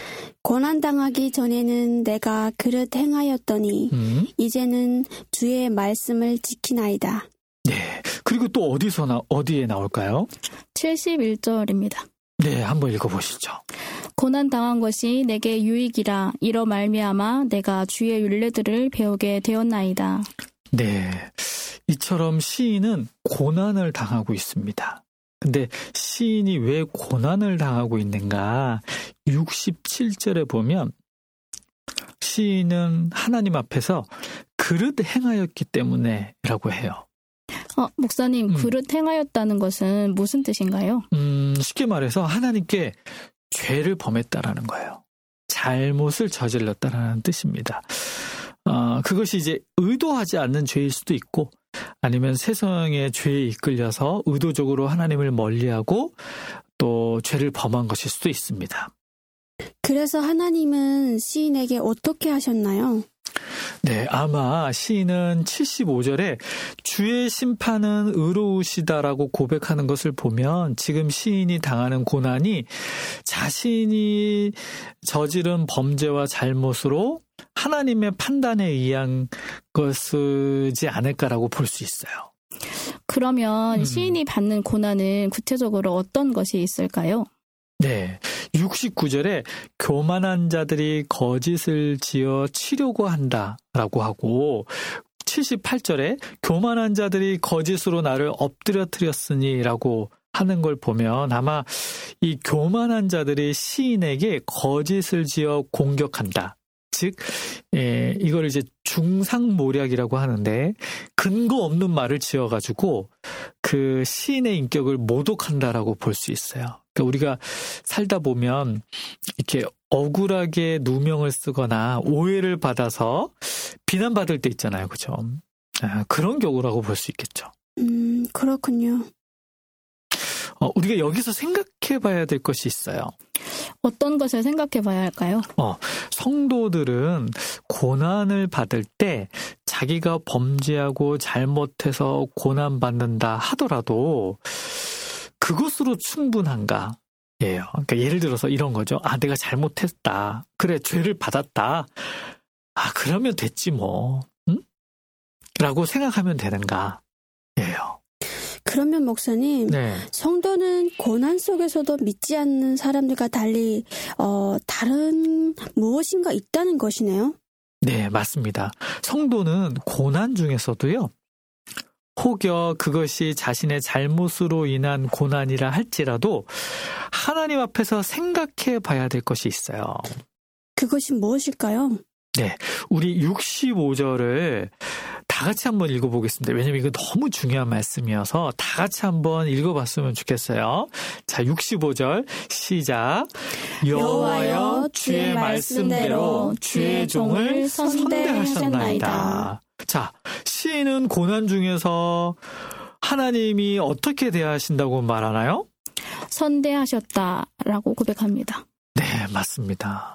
고난당하기 전에는 내가 그릇 행하였더니 음? 이제는 주의 말씀을 지키나이다. 네, 그리고 또 어디서 나, 어디에 나올까요? 칠십일 절입니다. 네, 한번 읽어보시죠. 고난당한 것이 내게 유익이라. 이로 말미암아 내가 주의 율례들을 배우게 되었나이다. 네, 이처럼 시인은 고난을 당하고 있습니다. 근데 시인이 왜 고난을 당하고 있는가? 육십칠 절에 보면 시인은 하나님 앞에서 그릇 행하였기 때문에 라고 해요. 어, 목사님, 음. 그릇 행하였다는 것은 무슨 뜻인가요? 음, 쉽게 말해서 하나님께 죄를 범했다라는 거예요. 잘못을 저질렀다라는 뜻입니다. 어, 그것이 이제 의도하지 않는 죄일 수도 있고 아니면 세상의 죄에 이끌려서 의도적으로 하나님을 멀리하고 또 죄를 범한 것일 수도 있습니다. 그래서 하나님은 시인에게 어떻게 하셨나요? 네, 아마 시인은 칠십오 절에 주의 심판은 의로우시다라고 고백하는 것을 보면 지금 시인이 당하는 고난이 자신이 저지른 범죄와 잘못으로 하나님의 판단에 의한 것이지 않을까라고 볼 수 있어요. 그러면 음. 시인이 받는 고난은 구체적으로 어떤 것이 있을까요? 네, 육십구 절에 교만한 자들이 거짓을 지어 치려고 한다라고 하고 칠십팔 절에 교만한 자들이 거짓으로 나를 엎드려뜨렸으니라고 하는 걸 보면 아마 이 교만한 자들이 시인에게 거짓을 지어 공격한다. 즉, 예, 이걸 이제 중상모략이라고 하는데 근거 없는 말을 지어가지고 그 시인의 인격을 모독한다라고 볼 수 있어요. 그러니까 우리가 살다 보면 이렇게 억울하게 누명을 쓰거나 오해를 받아서 비난받을 때 있잖아요, 그죠? 아, 그런 경우라고 볼 수 있겠죠. 음, 그렇군요. 어, 우리가 여기서 생각해봐야 될 것이 있어요. 어떤 것을 생각해 봐야 할까요? 어, 성도들은 고난을 받을 때 자기가 범죄하고 잘못해서 고난받는다 하더라도 그것으로 충분한가? 예요. 그러니까 예를 들어서 이런 거죠. 아, 내가 잘못했다. 그래, 죄를 받았다. 아, 그러면 됐지 뭐. 응? 라고 생각하면 되는가? 예요. 그러면 목사님, 네. 성도는 고난 속에서도 믿지 않는 사람들과 달리 어, 다른 무엇인가 있다는 것이네요. 네, 맞습니다. 성도는 고난 중에서도요. 혹여 그것이 자신의 잘못으로 인한 고난이라 할지라도 하나님 앞에서 생각해 봐야 될 것이 있어요. 그것이 무엇일까요? 네, 우리 육십오 절을 다 같이 한번 읽어보겠습니다. 왜냐면 이거 너무 중요한 말씀이어서 다 같이 한번 읽어봤으면 좋겠어요. 자, 육십오 절 시작. 여호와여 주의 말씀대로 주의 종을 선대하셨나이다. 자, 시인은 고난 중에서 하나님이 어떻게 대하신다고 말하나요? 선대하셨다라고 고백합니다. 네, 맞습니다.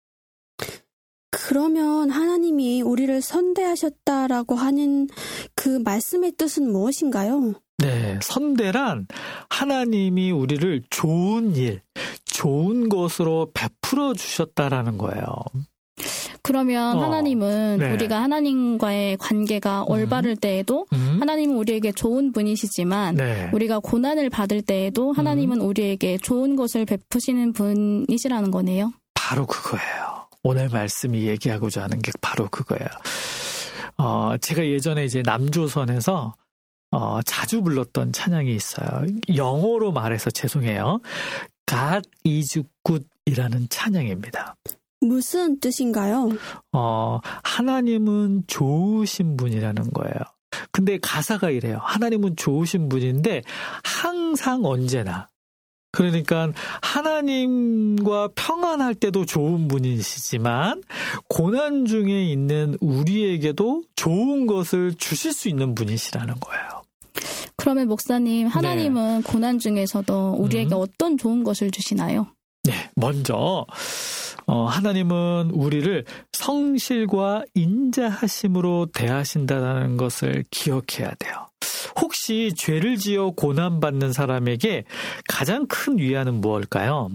그러면 하나님이 우리를 선대하셨다라고 하는 그 말씀의 뜻은 무엇인가요? 네, 선대란 하나님이 우리를 좋은 일, 좋은 것으로 베풀어 주셨다라는 거예요. 그러면 어, 하나님은 네. 우리가 하나님과의 관계가 음. 올바를 때에도 음? 하나님은 우리에게 좋은 분이시지만 네. 우리가 고난을 받을 때에도 하나님은 우리에게 좋은 것을 베푸시는 분이시라는 거네요. 바로 그거예요. 오늘 말씀이 얘기하고자 하는 게 바로 그거예요. 어, 제가 예전에 이제 남조선에서 어, 자주 불렀던 찬양이 있어요. 영어로 말해서 죄송해요. God is good이라는 찬양입니다. 무슨 뜻인가요? 어, 하나님은 좋으신 분이라는 거예요. 근데 가사가 이래요. 하나님은 좋으신 분인데 항상 언제나. 그러니까 하나님과 평안할 때도 좋은 분이시지만 고난 중에 있는 우리에게도 좋은 것을 주실 수 있는 분이시라는 거예요. 그러면 목사님, 하나님은 네. 고난 중에서도 우리에게 음. 어떤 좋은 것을 주시나요? 네, 먼저 어, 하나님은 우리를 성실과 인자하심으로 대하신다는 것을 기억해야 돼요. 혹시 죄를 지어 고난받는 사람에게 가장 큰 위안은 무엇일까요?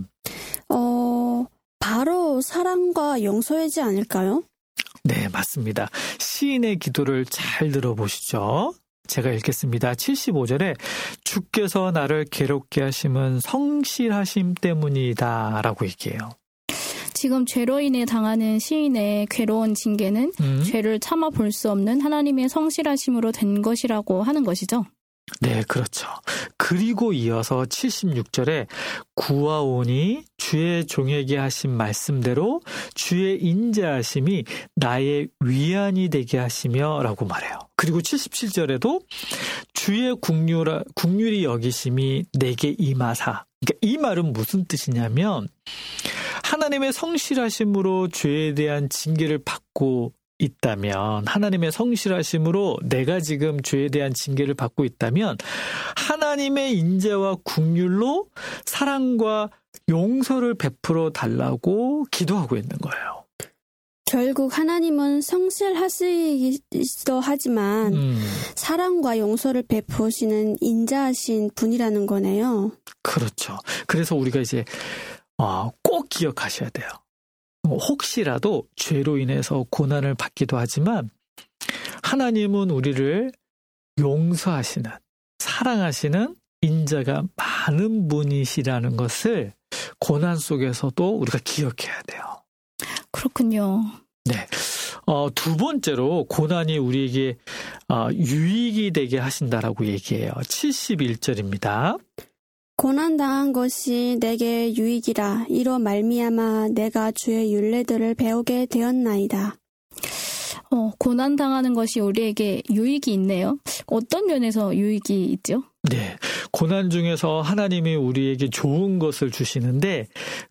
어, 바로 사랑과 용서이지 않을까요? 네, 맞습니다. 시인의 기도를 잘 들어보시죠. 제가 읽겠습니다. 칠십오 절에 주께서 나를 괴롭게 하심은 성실하심 때문이다 라고 얘기해요. 지금 죄로 인해 당하는 시인의 괴로운 징계는 음? 죄를 참아 볼 수 없는 하나님의 성실하심으로 된 것이라고 하는 것이죠. 네, 그렇죠. 그리고 이어서 칠십육 절에 구하오니 주의 종에게 하신 말씀대로 주의 인자하심이 나의 위안이 되게 하시며 라고 말해요. 그리고 칠십칠 절에도 주의 국률, 국률이 여기심이 내게 임하사. 그러니까 이 말은 무슨 뜻이냐면 하나님의 성실하심으로 죄에 대한 징계를 받고 있다면, 하나님의 성실하심으로 내가 지금 죄에 대한 징계를 받고 있다면 하나님의 인자와 긍휼로 사랑과 용서를 베풀어 달라고 기도하고 있는 거예요. 결국 하나님은 성실하시기도 하지만 음. 사랑과 용서를 베푸시는 인자하신 분이라는 거네요. 그렇죠. 그래서 우리가 이제 어, 꼭 기억하셔야 돼요. 혹시라도 죄로 인해서 고난을 받기도 하지만 하나님은 우리를 용서하시는, 사랑하시는 인자가 많은 분이시라는 것을 고난 속에서도 우리가 기억해야 돼요. 그렇군요. 네. 어, 두 번째로 고난이 우리에게 어, 유익이 되게 하신다라고 얘기해요. 칠십일 절입니다. 고난당한 것이 내게 유익이라 이로 말미암아 내가 주의 율례들을 배우게 되었나이다. 어, 고난당하는 것이 우리에게 유익이 있네요. 어떤 면에서 유익이 있죠? 네. 고난 중에서 하나님이 우리에게 좋은 것을 주시는데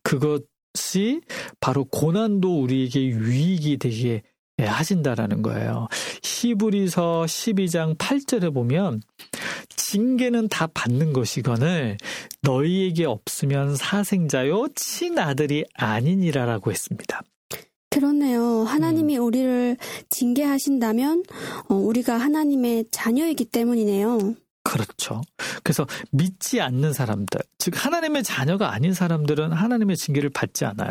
그것이 바로 고난도 우리에게 유익이 되게 하신다라는 거예요. 히브리서 십이 장 팔 절에 보면 징계는 다 받는 것이거늘 너희에게 없으면 사생자요 친아들이 아니니라라고 했습니다. 그렇네요. 하나님이 음. 우리를 징계하신다면 어, 우리가 하나님의 자녀이기 때문이네요. 그렇죠. 그래서 믿지 않는 사람들, 즉 하나님의 자녀가 아닌 사람들은 하나님의 징계를 받지 않아요.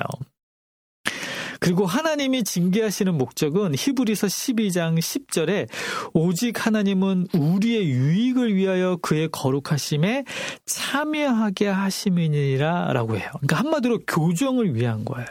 그리고 하나님이 징계하시는 목적은 히브리서 십이 장 십 절에 오직 하나님은 우리의 유익을 위하여 그의 거룩하심에 참여하게 하심이니라 라고 해요. 그러니까 한마디로 교정을 위한 거예요.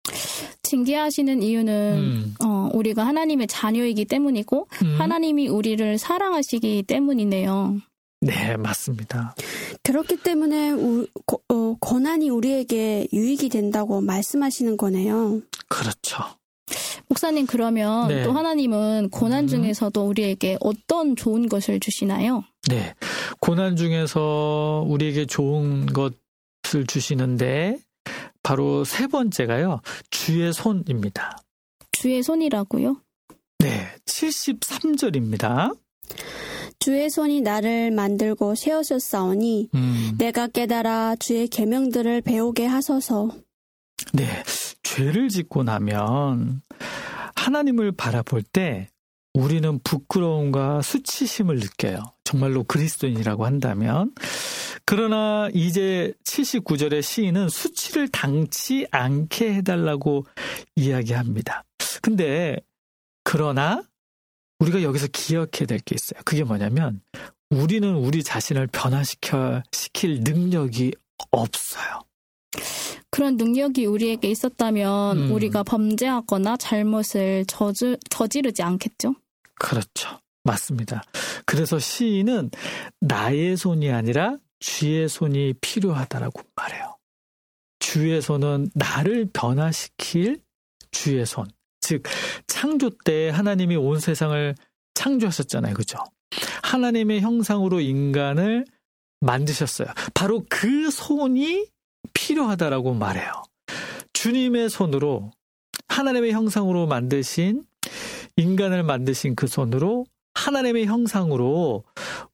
징계하시는 이유는 음. 어, 우리가 하나님의 자녀이기 때문이고 음. 하나님이 우리를 사랑하시기 때문이네요. 네, 맞습니다. 그렇기 때문에 우, 고, 어, 고난이 우리에게 유익이 된다고 말씀하시는 거네요. 그렇죠. 목사님, 그러면 네. 또 하나님은 고난 중에서도 우리에게 어떤 좋은 것을 주시나요? 네, 고난 중에서 우리에게 좋은 것을 주시는데 바로 세 번째가요, 주의 손입니다. 주의 손이라고요? 네, 칠십삼 절입니다. 주의 손이 나를 만들고 세우셨사오니 음. 내가 깨달아 주의 계명들을 배우게 하소서. 네, 죄를 짓고 나면 하나님을 바라볼 때 우리는 부끄러움과 수치심을 느껴요. 정말로 그리스도인이라고 한다면. 그러나 이제 칠십구 절의 시인은 수치를 당치 않게 해달라고 이야기합니다. 근데 그러나 우리가 여기서 기억해야 될 게 있어요. 그게 뭐냐면 우리는 우리 자신을 변화시켜 시킬 능력이 없어요. 그런 능력이 우리에게 있었다면 음. 우리가 범죄하거나 잘못을 저지, 저지르지 않겠죠? 그렇죠. 맞습니다. 그래서 시인은 나의 손이 아니라 주의 손이 필요하다라고 말해요. 주의 손은 나를 변화시킬 주의 손. 즉 창조 때 하나님이 온 세상을 창조하셨잖아요. 그죠? 하나님의 형상으로 인간을 만드셨어요. 바로 그 손이 필요하다라고 말해요. 주님의 손으로 하나님의 형상으로 만드신 인간을 만드신 그 손으로 하나님의 형상으로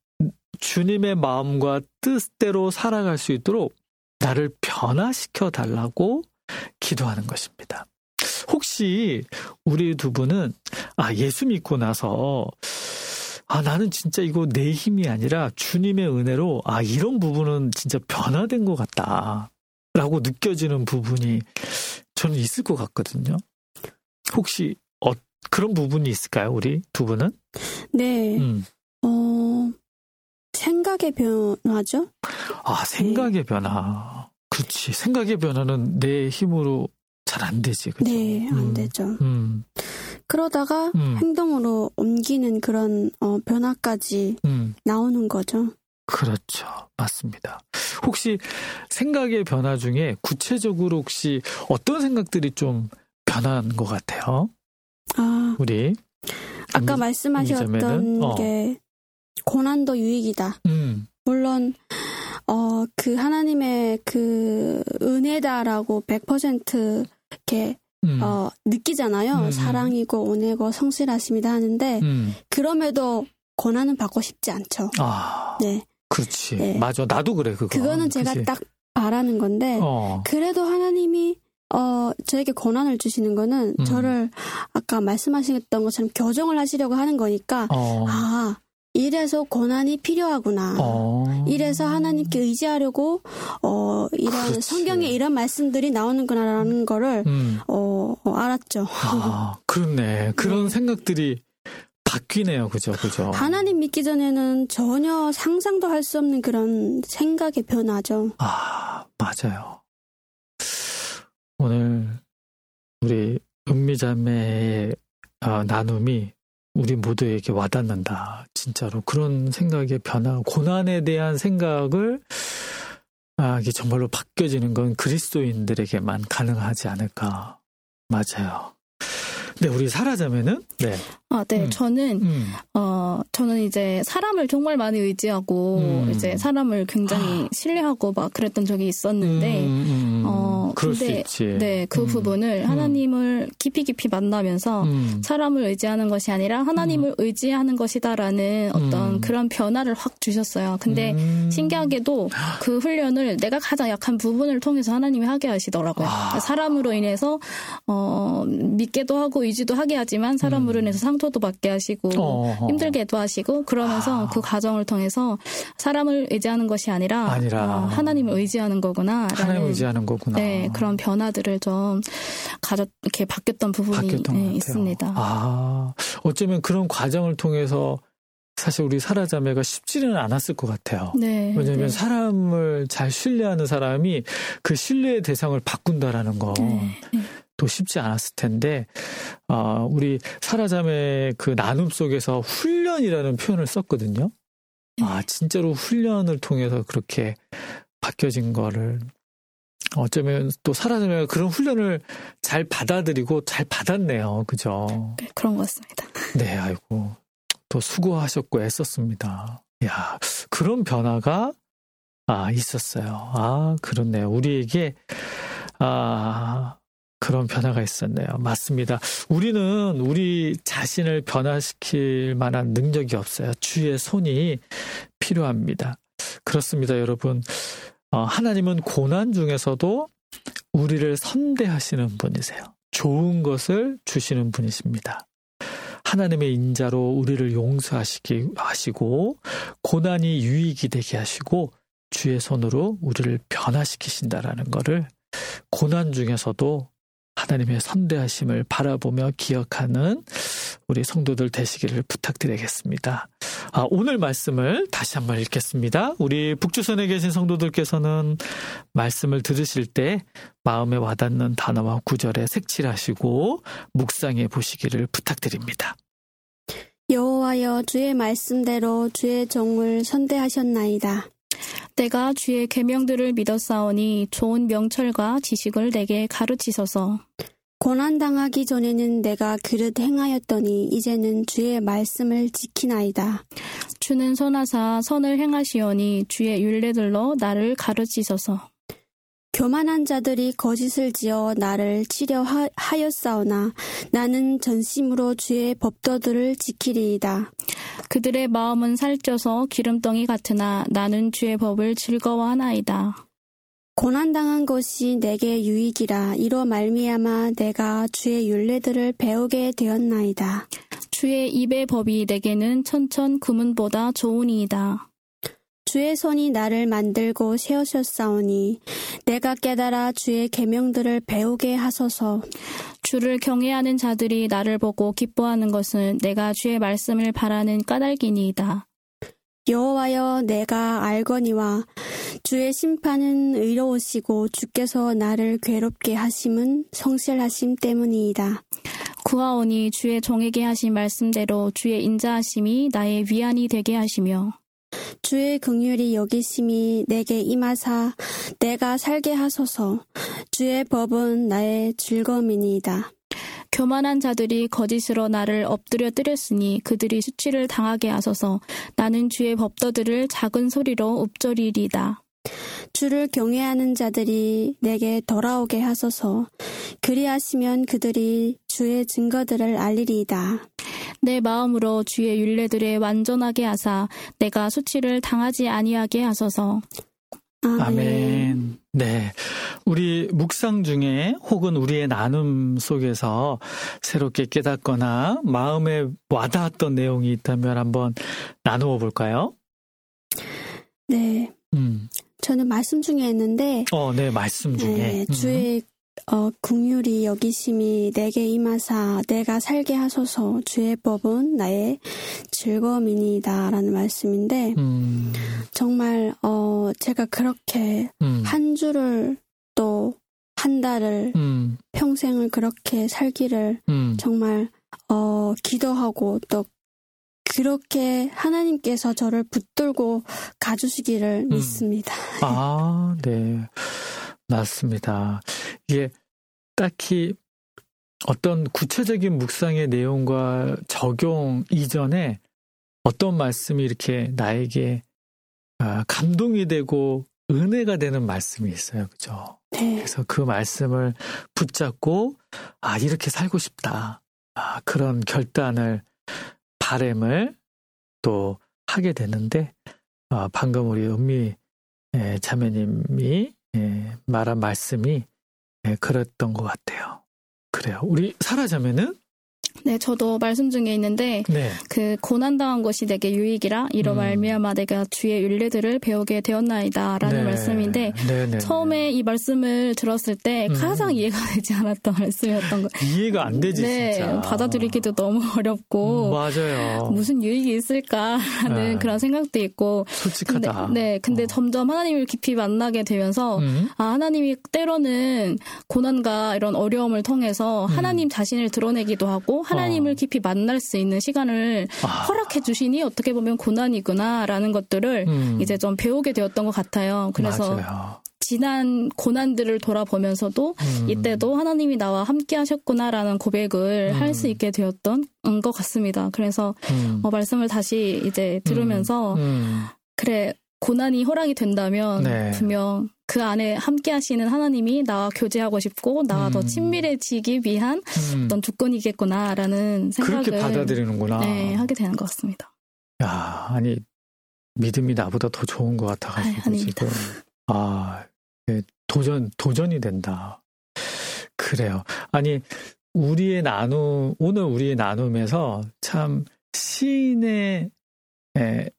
주님의 마음과 뜻대로 살아갈 수 있도록 나를 변화시켜 달라고 기도하는 것입니다. 혹시 우리 두 분은 아 예수 믿고 나서 아 나는 진짜 이거 내 힘이 아니라 주님의 은혜로 아 이런 부분은 진짜 변화된 것 같다라고 느껴지는 부분이 저는 있을 것 같거든요. 혹시 어, 그런 부분이 있을까요, 우리 두 분은? 네. 음. 어, 생각의 변화죠? 아, 생각의 네. 변화. 그렇지. 생각의 변화는 내 힘으로 잘 안 되지. 그죠? 네, 안 음. 되죠. 음. 그러다가 음. 행동으로 옮기는 그런 어, 변화까지 음. 나오는 거죠. 그렇죠. 맞습니다. 혹시 생각의 변화 중에 구체적으로 혹시 어떤 생각들이 좀 변한 것 같아요? 아, 우리 아까 음, 말씀하셨던 어. 게 고난도 유익이다. 음. 물론 어, 그 하나님의 그 은혜다라고 백 퍼센트 이렇게 음. 어, 느끼잖아요. 음. 사랑이고 은혜고 성실하심이다 하는데 음. 그럼에도 고난은 받고 싶지 않죠. 아, 네, 그렇지. 네. 맞아. 나도 그래 그거. 그거는 제가 그치? 딱 바라는 건데 어. 그래도 하나님이 어, 저에게 권한을 주시는 거는 음. 저를 아까 말씀하셨던 것처럼 교정을 하시려고 하는 거니까 어. 아, 이래서 권한이 필요하구나. 어. 이래서 하나님께 의지하려고 어, 이런 그렇지. 성경에 이런 말씀들이 나오는구나라는 거를 음. 어, 어, 알았죠. 아, 그렇네. 그런 네. 생각들이 바뀌네요. 그죠? 그죠? 하나님 믿기 전에는 전혀 상상도 할 수 없는 그런 생각의 변화죠. 아, 맞아요. 오늘 우리 은미자매의 어, 나눔이 우리 모두에게 와닿는다. 진짜로 그런 생각의 변화, 고난에 대한 생각을 아, 이게 정말로 바뀌어지는 건 그리스도인들에게만 가능하지 않을까. 맞아요. 네, 우리 사라자매는? 네. 아, 네. 음. 저는, 음. 어, 저는 이제 사람을 정말 많이 의지하고, 음. 이제 사람을 굉장히 아. 신뢰하고 막 그랬던 적이 있었는데, 음, 음, 어, 그럴 근데, 수 있지. 네, 그 음. 부분을 하나님을 깊이 깊이 만나면서 음. 사람을 의지하는 것이 아니라 하나님을 음. 의지하는 것이다라는 어떤 음. 그런 변화를 확 주셨어요. 근데 음. 신기하게도 그 훈련을 내가 가장 약한 부분을 통해서 하나님이 하게 하시더라고요. 아. 사람으로 인해서, 어, 믿게도 하고 의지도 하게 하지만 사람으로 인해서 상처도 받게 하시고 어허. 힘들게도 하시고 그러면서 아. 그 과정을 통해서 사람을 의지하는 것이 아니라, 아니라. 어, 하나님을 의지하는 거구나. 하나님을 의지하는 거구나. 네, 그런 변화들을 좀 가졌 이렇게 바뀌었던 부분이 바뀌었던 네, 있습니다. 아, 어쩌면 그런 과정을 통해서 사실 우리 사라자매가 쉽지는 않았을 것 같아요. 네, 왜냐하면 네. 사람을 잘 신뢰하는 사람이 그 신뢰의 대상을 바꾼다라는 거. 네, 네. 또 쉽지 않았을 텐데, 어, 우리 사라자매의 그 나눔 속에서 훈련이라는 표현을 썼거든요. 아, 진짜로 훈련을 통해서 그렇게 바뀌어진 거를 어쩌면 또 사라자매가 그런 훈련을 잘 받아들이고 잘 받았네요. 그죠? 네, 그런 것 같습니다. 네, 아이고. 또 수고하셨고 애썼습니다. 야, 그런 변화가 아, 있었어요. 아, 그렇네요. 우리에게, 아, 그런 변화가 있었네요. 맞습니다. 우리는 우리 자신을 변화시킬 만한 능력이 없어요. 주의 손이 필요합니다. 그렇습니다, 여러분. 어, 하나님은 고난 중에서도 우리를 선대하시는 분이세요. 좋은 것을 주시는 분이십니다. 하나님의 인자로 우리를 용서하시기 하시고 고난이 유익이 되게 하시고 주의 손으로 우리를 변화시키신다라는 것을 고난 중에서도 하나님의 선대하심을 바라보며 기억하는 우리 성도들 되시기를 부탁드리겠습니다. 아, 오늘 말씀을 다시 한번 읽겠습니다. 우리 북주선에 계신 성도들께서는 말씀을 들으실 때 마음에 와닿는 단어와 구절에 색칠하시고 묵상해 보시기를 부탁드립니다. 여호와여, 주의 말씀대로 주의 종을 선대하셨나이다. 내가 주의 계명들을 믿었사오니 좋은 명철과 지식을 내게 가르치소서. 고난당하기 전에는 내가 그릇 행하였더니 이제는 주의 말씀을 지키나이다. 주는 선하사 선을 행하시오니 주의 율례들로 나를 가르치소서. 교만한 자들이 거짓을 지어 나를 치려하였사오나 나는 전심으로 주의 법도들을 지키리이다. 그들의 마음은 살쪄서 기름덩이 같으나 나는 주의 법을 즐거워하나이다. 고난당한 것이 내게 유익이라. 이로 말미암아 내가 주의 율례들을 배우게 되었나이다. 주의 입의 법이 내게는 천천 금은보다 좋으니이다. 주의 손이 나를 만들고 세우셨사오니 내가 깨달아 주의 계명들을 배우게 하소서. 주를 경외하는 자들이 나를 보고 기뻐하는 것은 내가 주의 말씀을 바라는 까닭이니이다. 여호와여, 내가 알거니와 주의 심판은 의로우시고 주께서 나를 괴롭게 하심은 성실하심 때문이이다. 구하오니 주의 종에게 하신 말씀대로 주의 인자하심이 나의 위안이 되게 하시며 주의 긍휼이 여기심이 내게 임하사 내가 살게 하소서. 주의 법은 나의 즐거움이니이다. 교만한 자들이 거짓으로 나를 엎드려 뜨렸으니 그들이 수치를 당하게 하소서. 나는 주의 법도들을 작은 소리로 읊조리리다. 주를 경외하는 자들이 내게 돌아오게 하소서. 그리하시면 그들이 주의 증거들을 알리리이다. 내 마음으로 주의 율례들에 완전하게 하사 내가 수치를 당하지 아니하게 하소서. 아멘. 아멘. 네. 우리 묵상 중에 혹은 우리의 나눔 속에서 새롭게 깨닫거나 마음에 와닿았던 내용이 있다면 한번 나누어 볼까요? 네. 음. 저는 말씀 중에 했는데, 어, 네, 말씀 중에. 네, 주의 어, 긍휼이 여기심이 내게 임하사 내가 살게 하소서 주의 법은 나의 즐거움이니이다 라는 말씀인데 음. 정말 어, 제가 그렇게 음. 한 주를 또 한 달을 음. 평생을 그렇게 살기를 음. 정말 어, 기도하고 또 그렇게 하나님께서 저를 붙들고 가주시기를 음. 믿습니다. 아, 네. 맞습니다. 이게 딱히 어떤 구체적인 묵상의 내용과 적용 이전에 어떤 말씀이 이렇게 나에게 감동이 되고 은혜가 되는 말씀이 있어요. 그죠? 네. 그래서 그 말씀을 붙잡고 아, 이렇게 살고 싶다. 아, 그런 결단을 바람을 또 하게 되는데 아, 방금 우리 은미 예, 자매님이 예, 말한 말씀이 예, 그랬던 것 같아요. 그래요. 우리 사라 자매는? 네, 저도 말씀 중에 있는데 네. 그 고난당한 것이 내게 유익이라 이로 음. 말미암아 내가 주의 율례들을 배우게 되었나이다라는 네. 말씀인데 네네. 처음에 이 말씀을 들었을 때 음. 가장 이해가 되지 않았던 말씀이었던 거. 이해가 안 되지 네, 진짜. 받아들이기도 너무 어렵고 음, 맞아요. 무슨 유익이 있을까라는 네. 그런 생각도 있고. 솔직하다. 근데, 네, 근데 어. 점점 하나님을 깊이 만나게 되면서 음. 아 하나님이 때로는 고난과 이런 어려움을 통해서 음. 하나님 자신을 드러내기도 하고 하나님을 어. 깊이 만날 수 있는 시간을 아. 허락해 주시니 어떻게 보면 고난이구나라는 것들을 음. 이제 좀 배우게 되었던 것 같아요. 그래서 맞아요. 지난 고난들을 돌아보면서도 음. 이때도 하나님이 나와 함께 하셨구나라는 고백을 음. 할 수 있게 되었던 것 같습니다. 그래서 음. 어, 말씀을 다시 이제 들으면서 음. 그래 고난이 허락이 된다면 네. 분명 그 안에 함께 하시는 하나님이 나와 교제하고 싶고 나와 음. 더 친밀해지기 위한 음. 어떤 조건이겠구나라는 생각을 그렇게 받아들이는구나. 네, 하게 되는 것 같습니다. 야, 아니 믿음이 나보다 더 좋은 것 같아가지고 아이, 지금 아 네, 도전 도전이 된다. 그래요. 아니 우리의 나눔 오늘 우리의 나눔에서 참 시인의 에,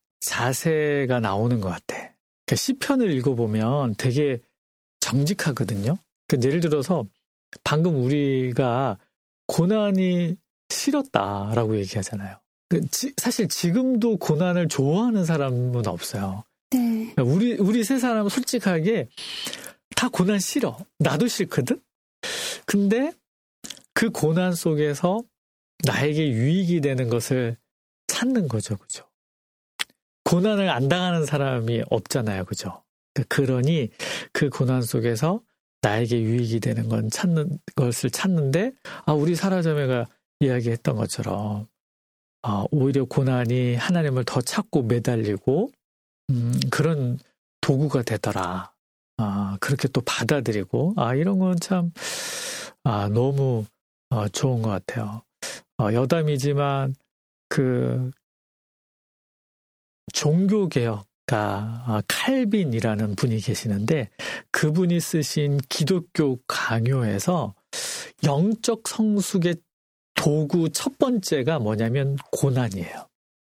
자세가 나오는 것 같아. 그러니까 시편을 읽어보면 되게 정직하거든요. 그러니까 예를 들어서 방금 우리가 고난이 싫었다라고 얘기하잖아요. 사실 지금도 고난을 좋아하는 사람은 없어요. 네. 우리 우리 세 사람은 솔직하게 다 고난 싫어. 나도 싫거든. 근데 그 고난 속에서 나에게 유익이 되는 것을 찾는 거죠, 그죠? 고난을 안 당하는 사람이 없잖아요, 그죠? 그러니 그 고난 속에서 나에게 유익이 되는 건 찾는 것을 찾는데, 아 우리 사라자매가 이야기했던 것처럼 아, 오히려 고난이 하나님을 더 찾고 매달리고 음, 그런 도구가 되더라. 아, 그렇게 또 받아들이고 아 이런 건 참 아, 너무 어, 좋은 것 같아요. 어, 여담이지만 그 종교개혁가 칼빈이라는 분이 계시는데 그분이 쓰신 기독교 강요에서 영적 성숙의 도구 첫 번째가 뭐냐면 고난이에요.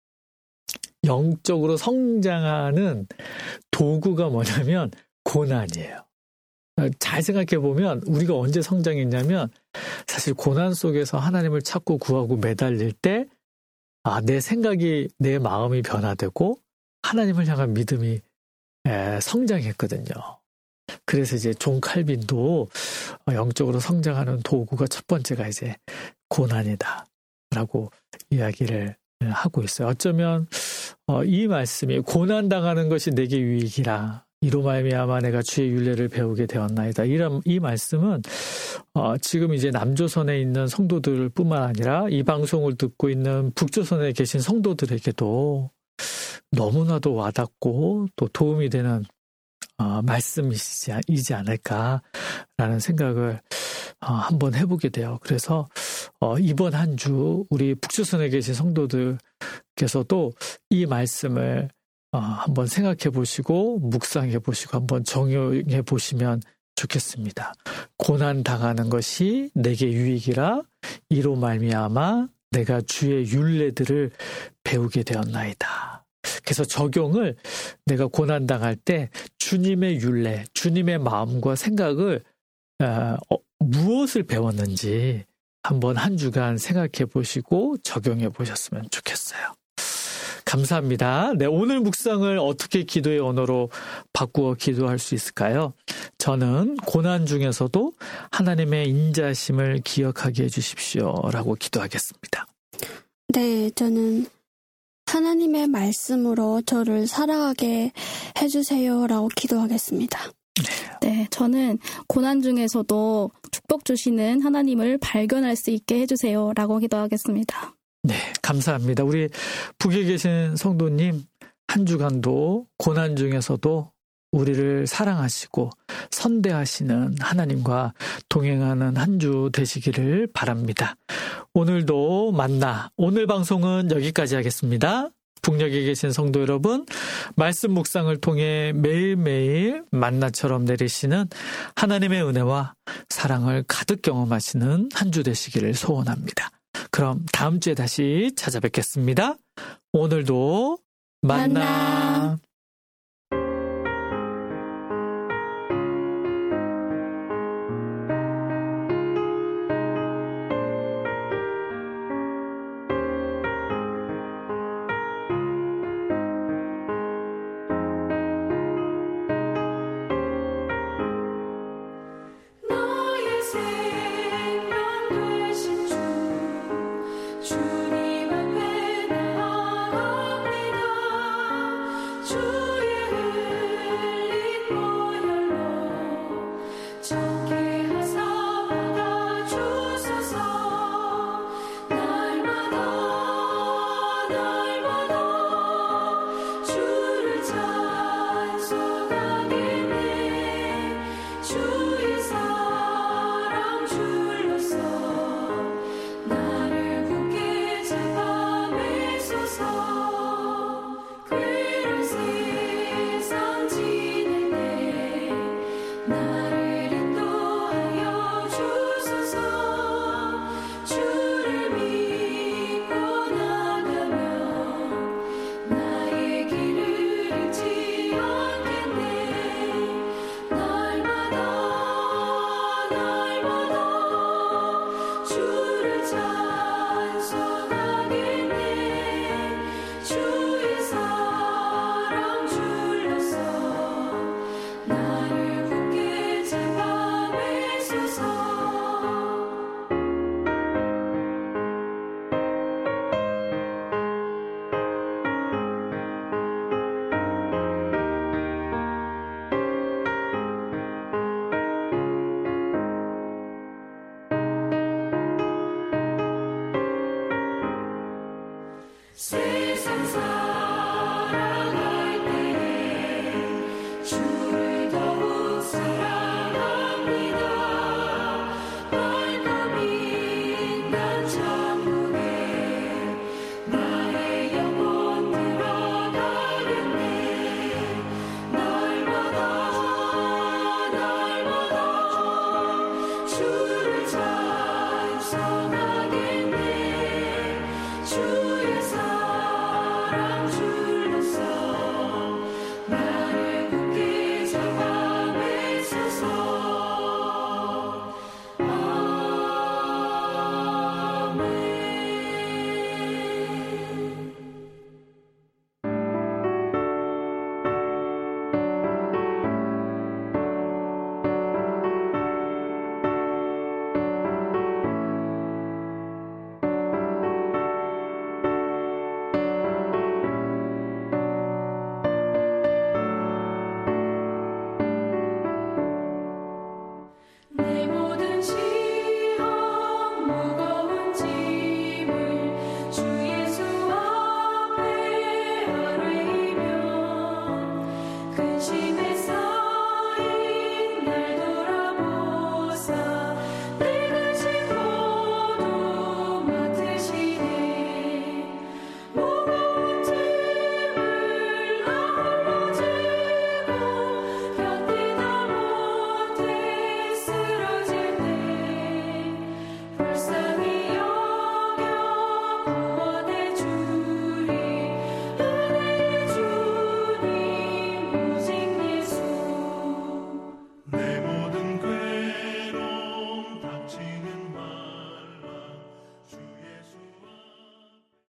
영적으로 성장하는 도구가 뭐냐면 고난이에요. 잘 생각해 보면 우리가 언제 성장했냐면 사실 고난 속에서 하나님을 찾고 구하고 매달릴 때 아, 내 생각이 내 마음이 변화되고 하나님을 향한 믿음이 에, 성장했거든요. 그래서 이제 존 칼빈도 영적으로 성장하는 도구가 첫 번째가 이제 고난이다라고 이야기를 하고 있어요. 어쩌면 어, 이 말씀이 고난당하는 것이 내게 유익이라 이로 말미암아 내가 주의 율례를 배우게 되었나이다. 이런 이 말씀은 어, 지금 이제 남조선에 있는 성도들뿐만 아니라 이 방송을 듣고 있는 북조선에 계신 성도들에게도 너무나도 와닿고 또 도움이 되는 어, 말씀이지 이지 않을까라는 생각을 어, 한번 해보게 돼요. 그래서 어, 이번 한 주 우리 북조선에 계신 성도들께서도 이 말씀을 어, 한번 생각해 보시고 묵상해 보시고 한번 정용해 보시면 좋겠습니다. 고난 당하는 것이 내게 유익이라 이로 말미암아 내가 주의 율례들을 배우게 되었나이다. 그래서 적용을 내가 고난 당할 때 주님의 율례, 주님의 마음과 생각을 어, 무엇을 배웠는지 한번 한 주간 생각해 보시고 적용해 보셨으면 좋겠어요. 감사합니다. 네, 오늘 묵상을 어떻게 기도의 언어로 바꾸어 기도할 수 있을까요? 저는 고난 중에서도 하나님의 인자심을 기억하게 해주십시오라고 기도하겠습니다. 네, 저는 하나님의 말씀으로 저를 살아가게 해주세요라고 기도하겠습니다. 네, 저는 고난 중에서도 축복 주시는 하나님을 발견할 수 있게 해주세요라고 기도하겠습니다. 네, 감사합니다. 우리 북에 계신 성도님 한 주간도 고난 중에서도 우리를 사랑하시고 선대하시는 하나님과 동행하는 한 주 되시기를 바랍니다. 오늘도 만나, 오늘 방송은 여기까지 하겠습니다. 북녘에 계신 성도 여러분, 말씀 묵상을 통해 매일매일 만나처럼 내리시는 하나님의 은혜와 사랑을 가득 경험하시는 한 주 되시기를 소원합니다. 그럼 다음 주에 다시 찾아뵙겠습니다. 오늘도 만나. 만나. 세상 사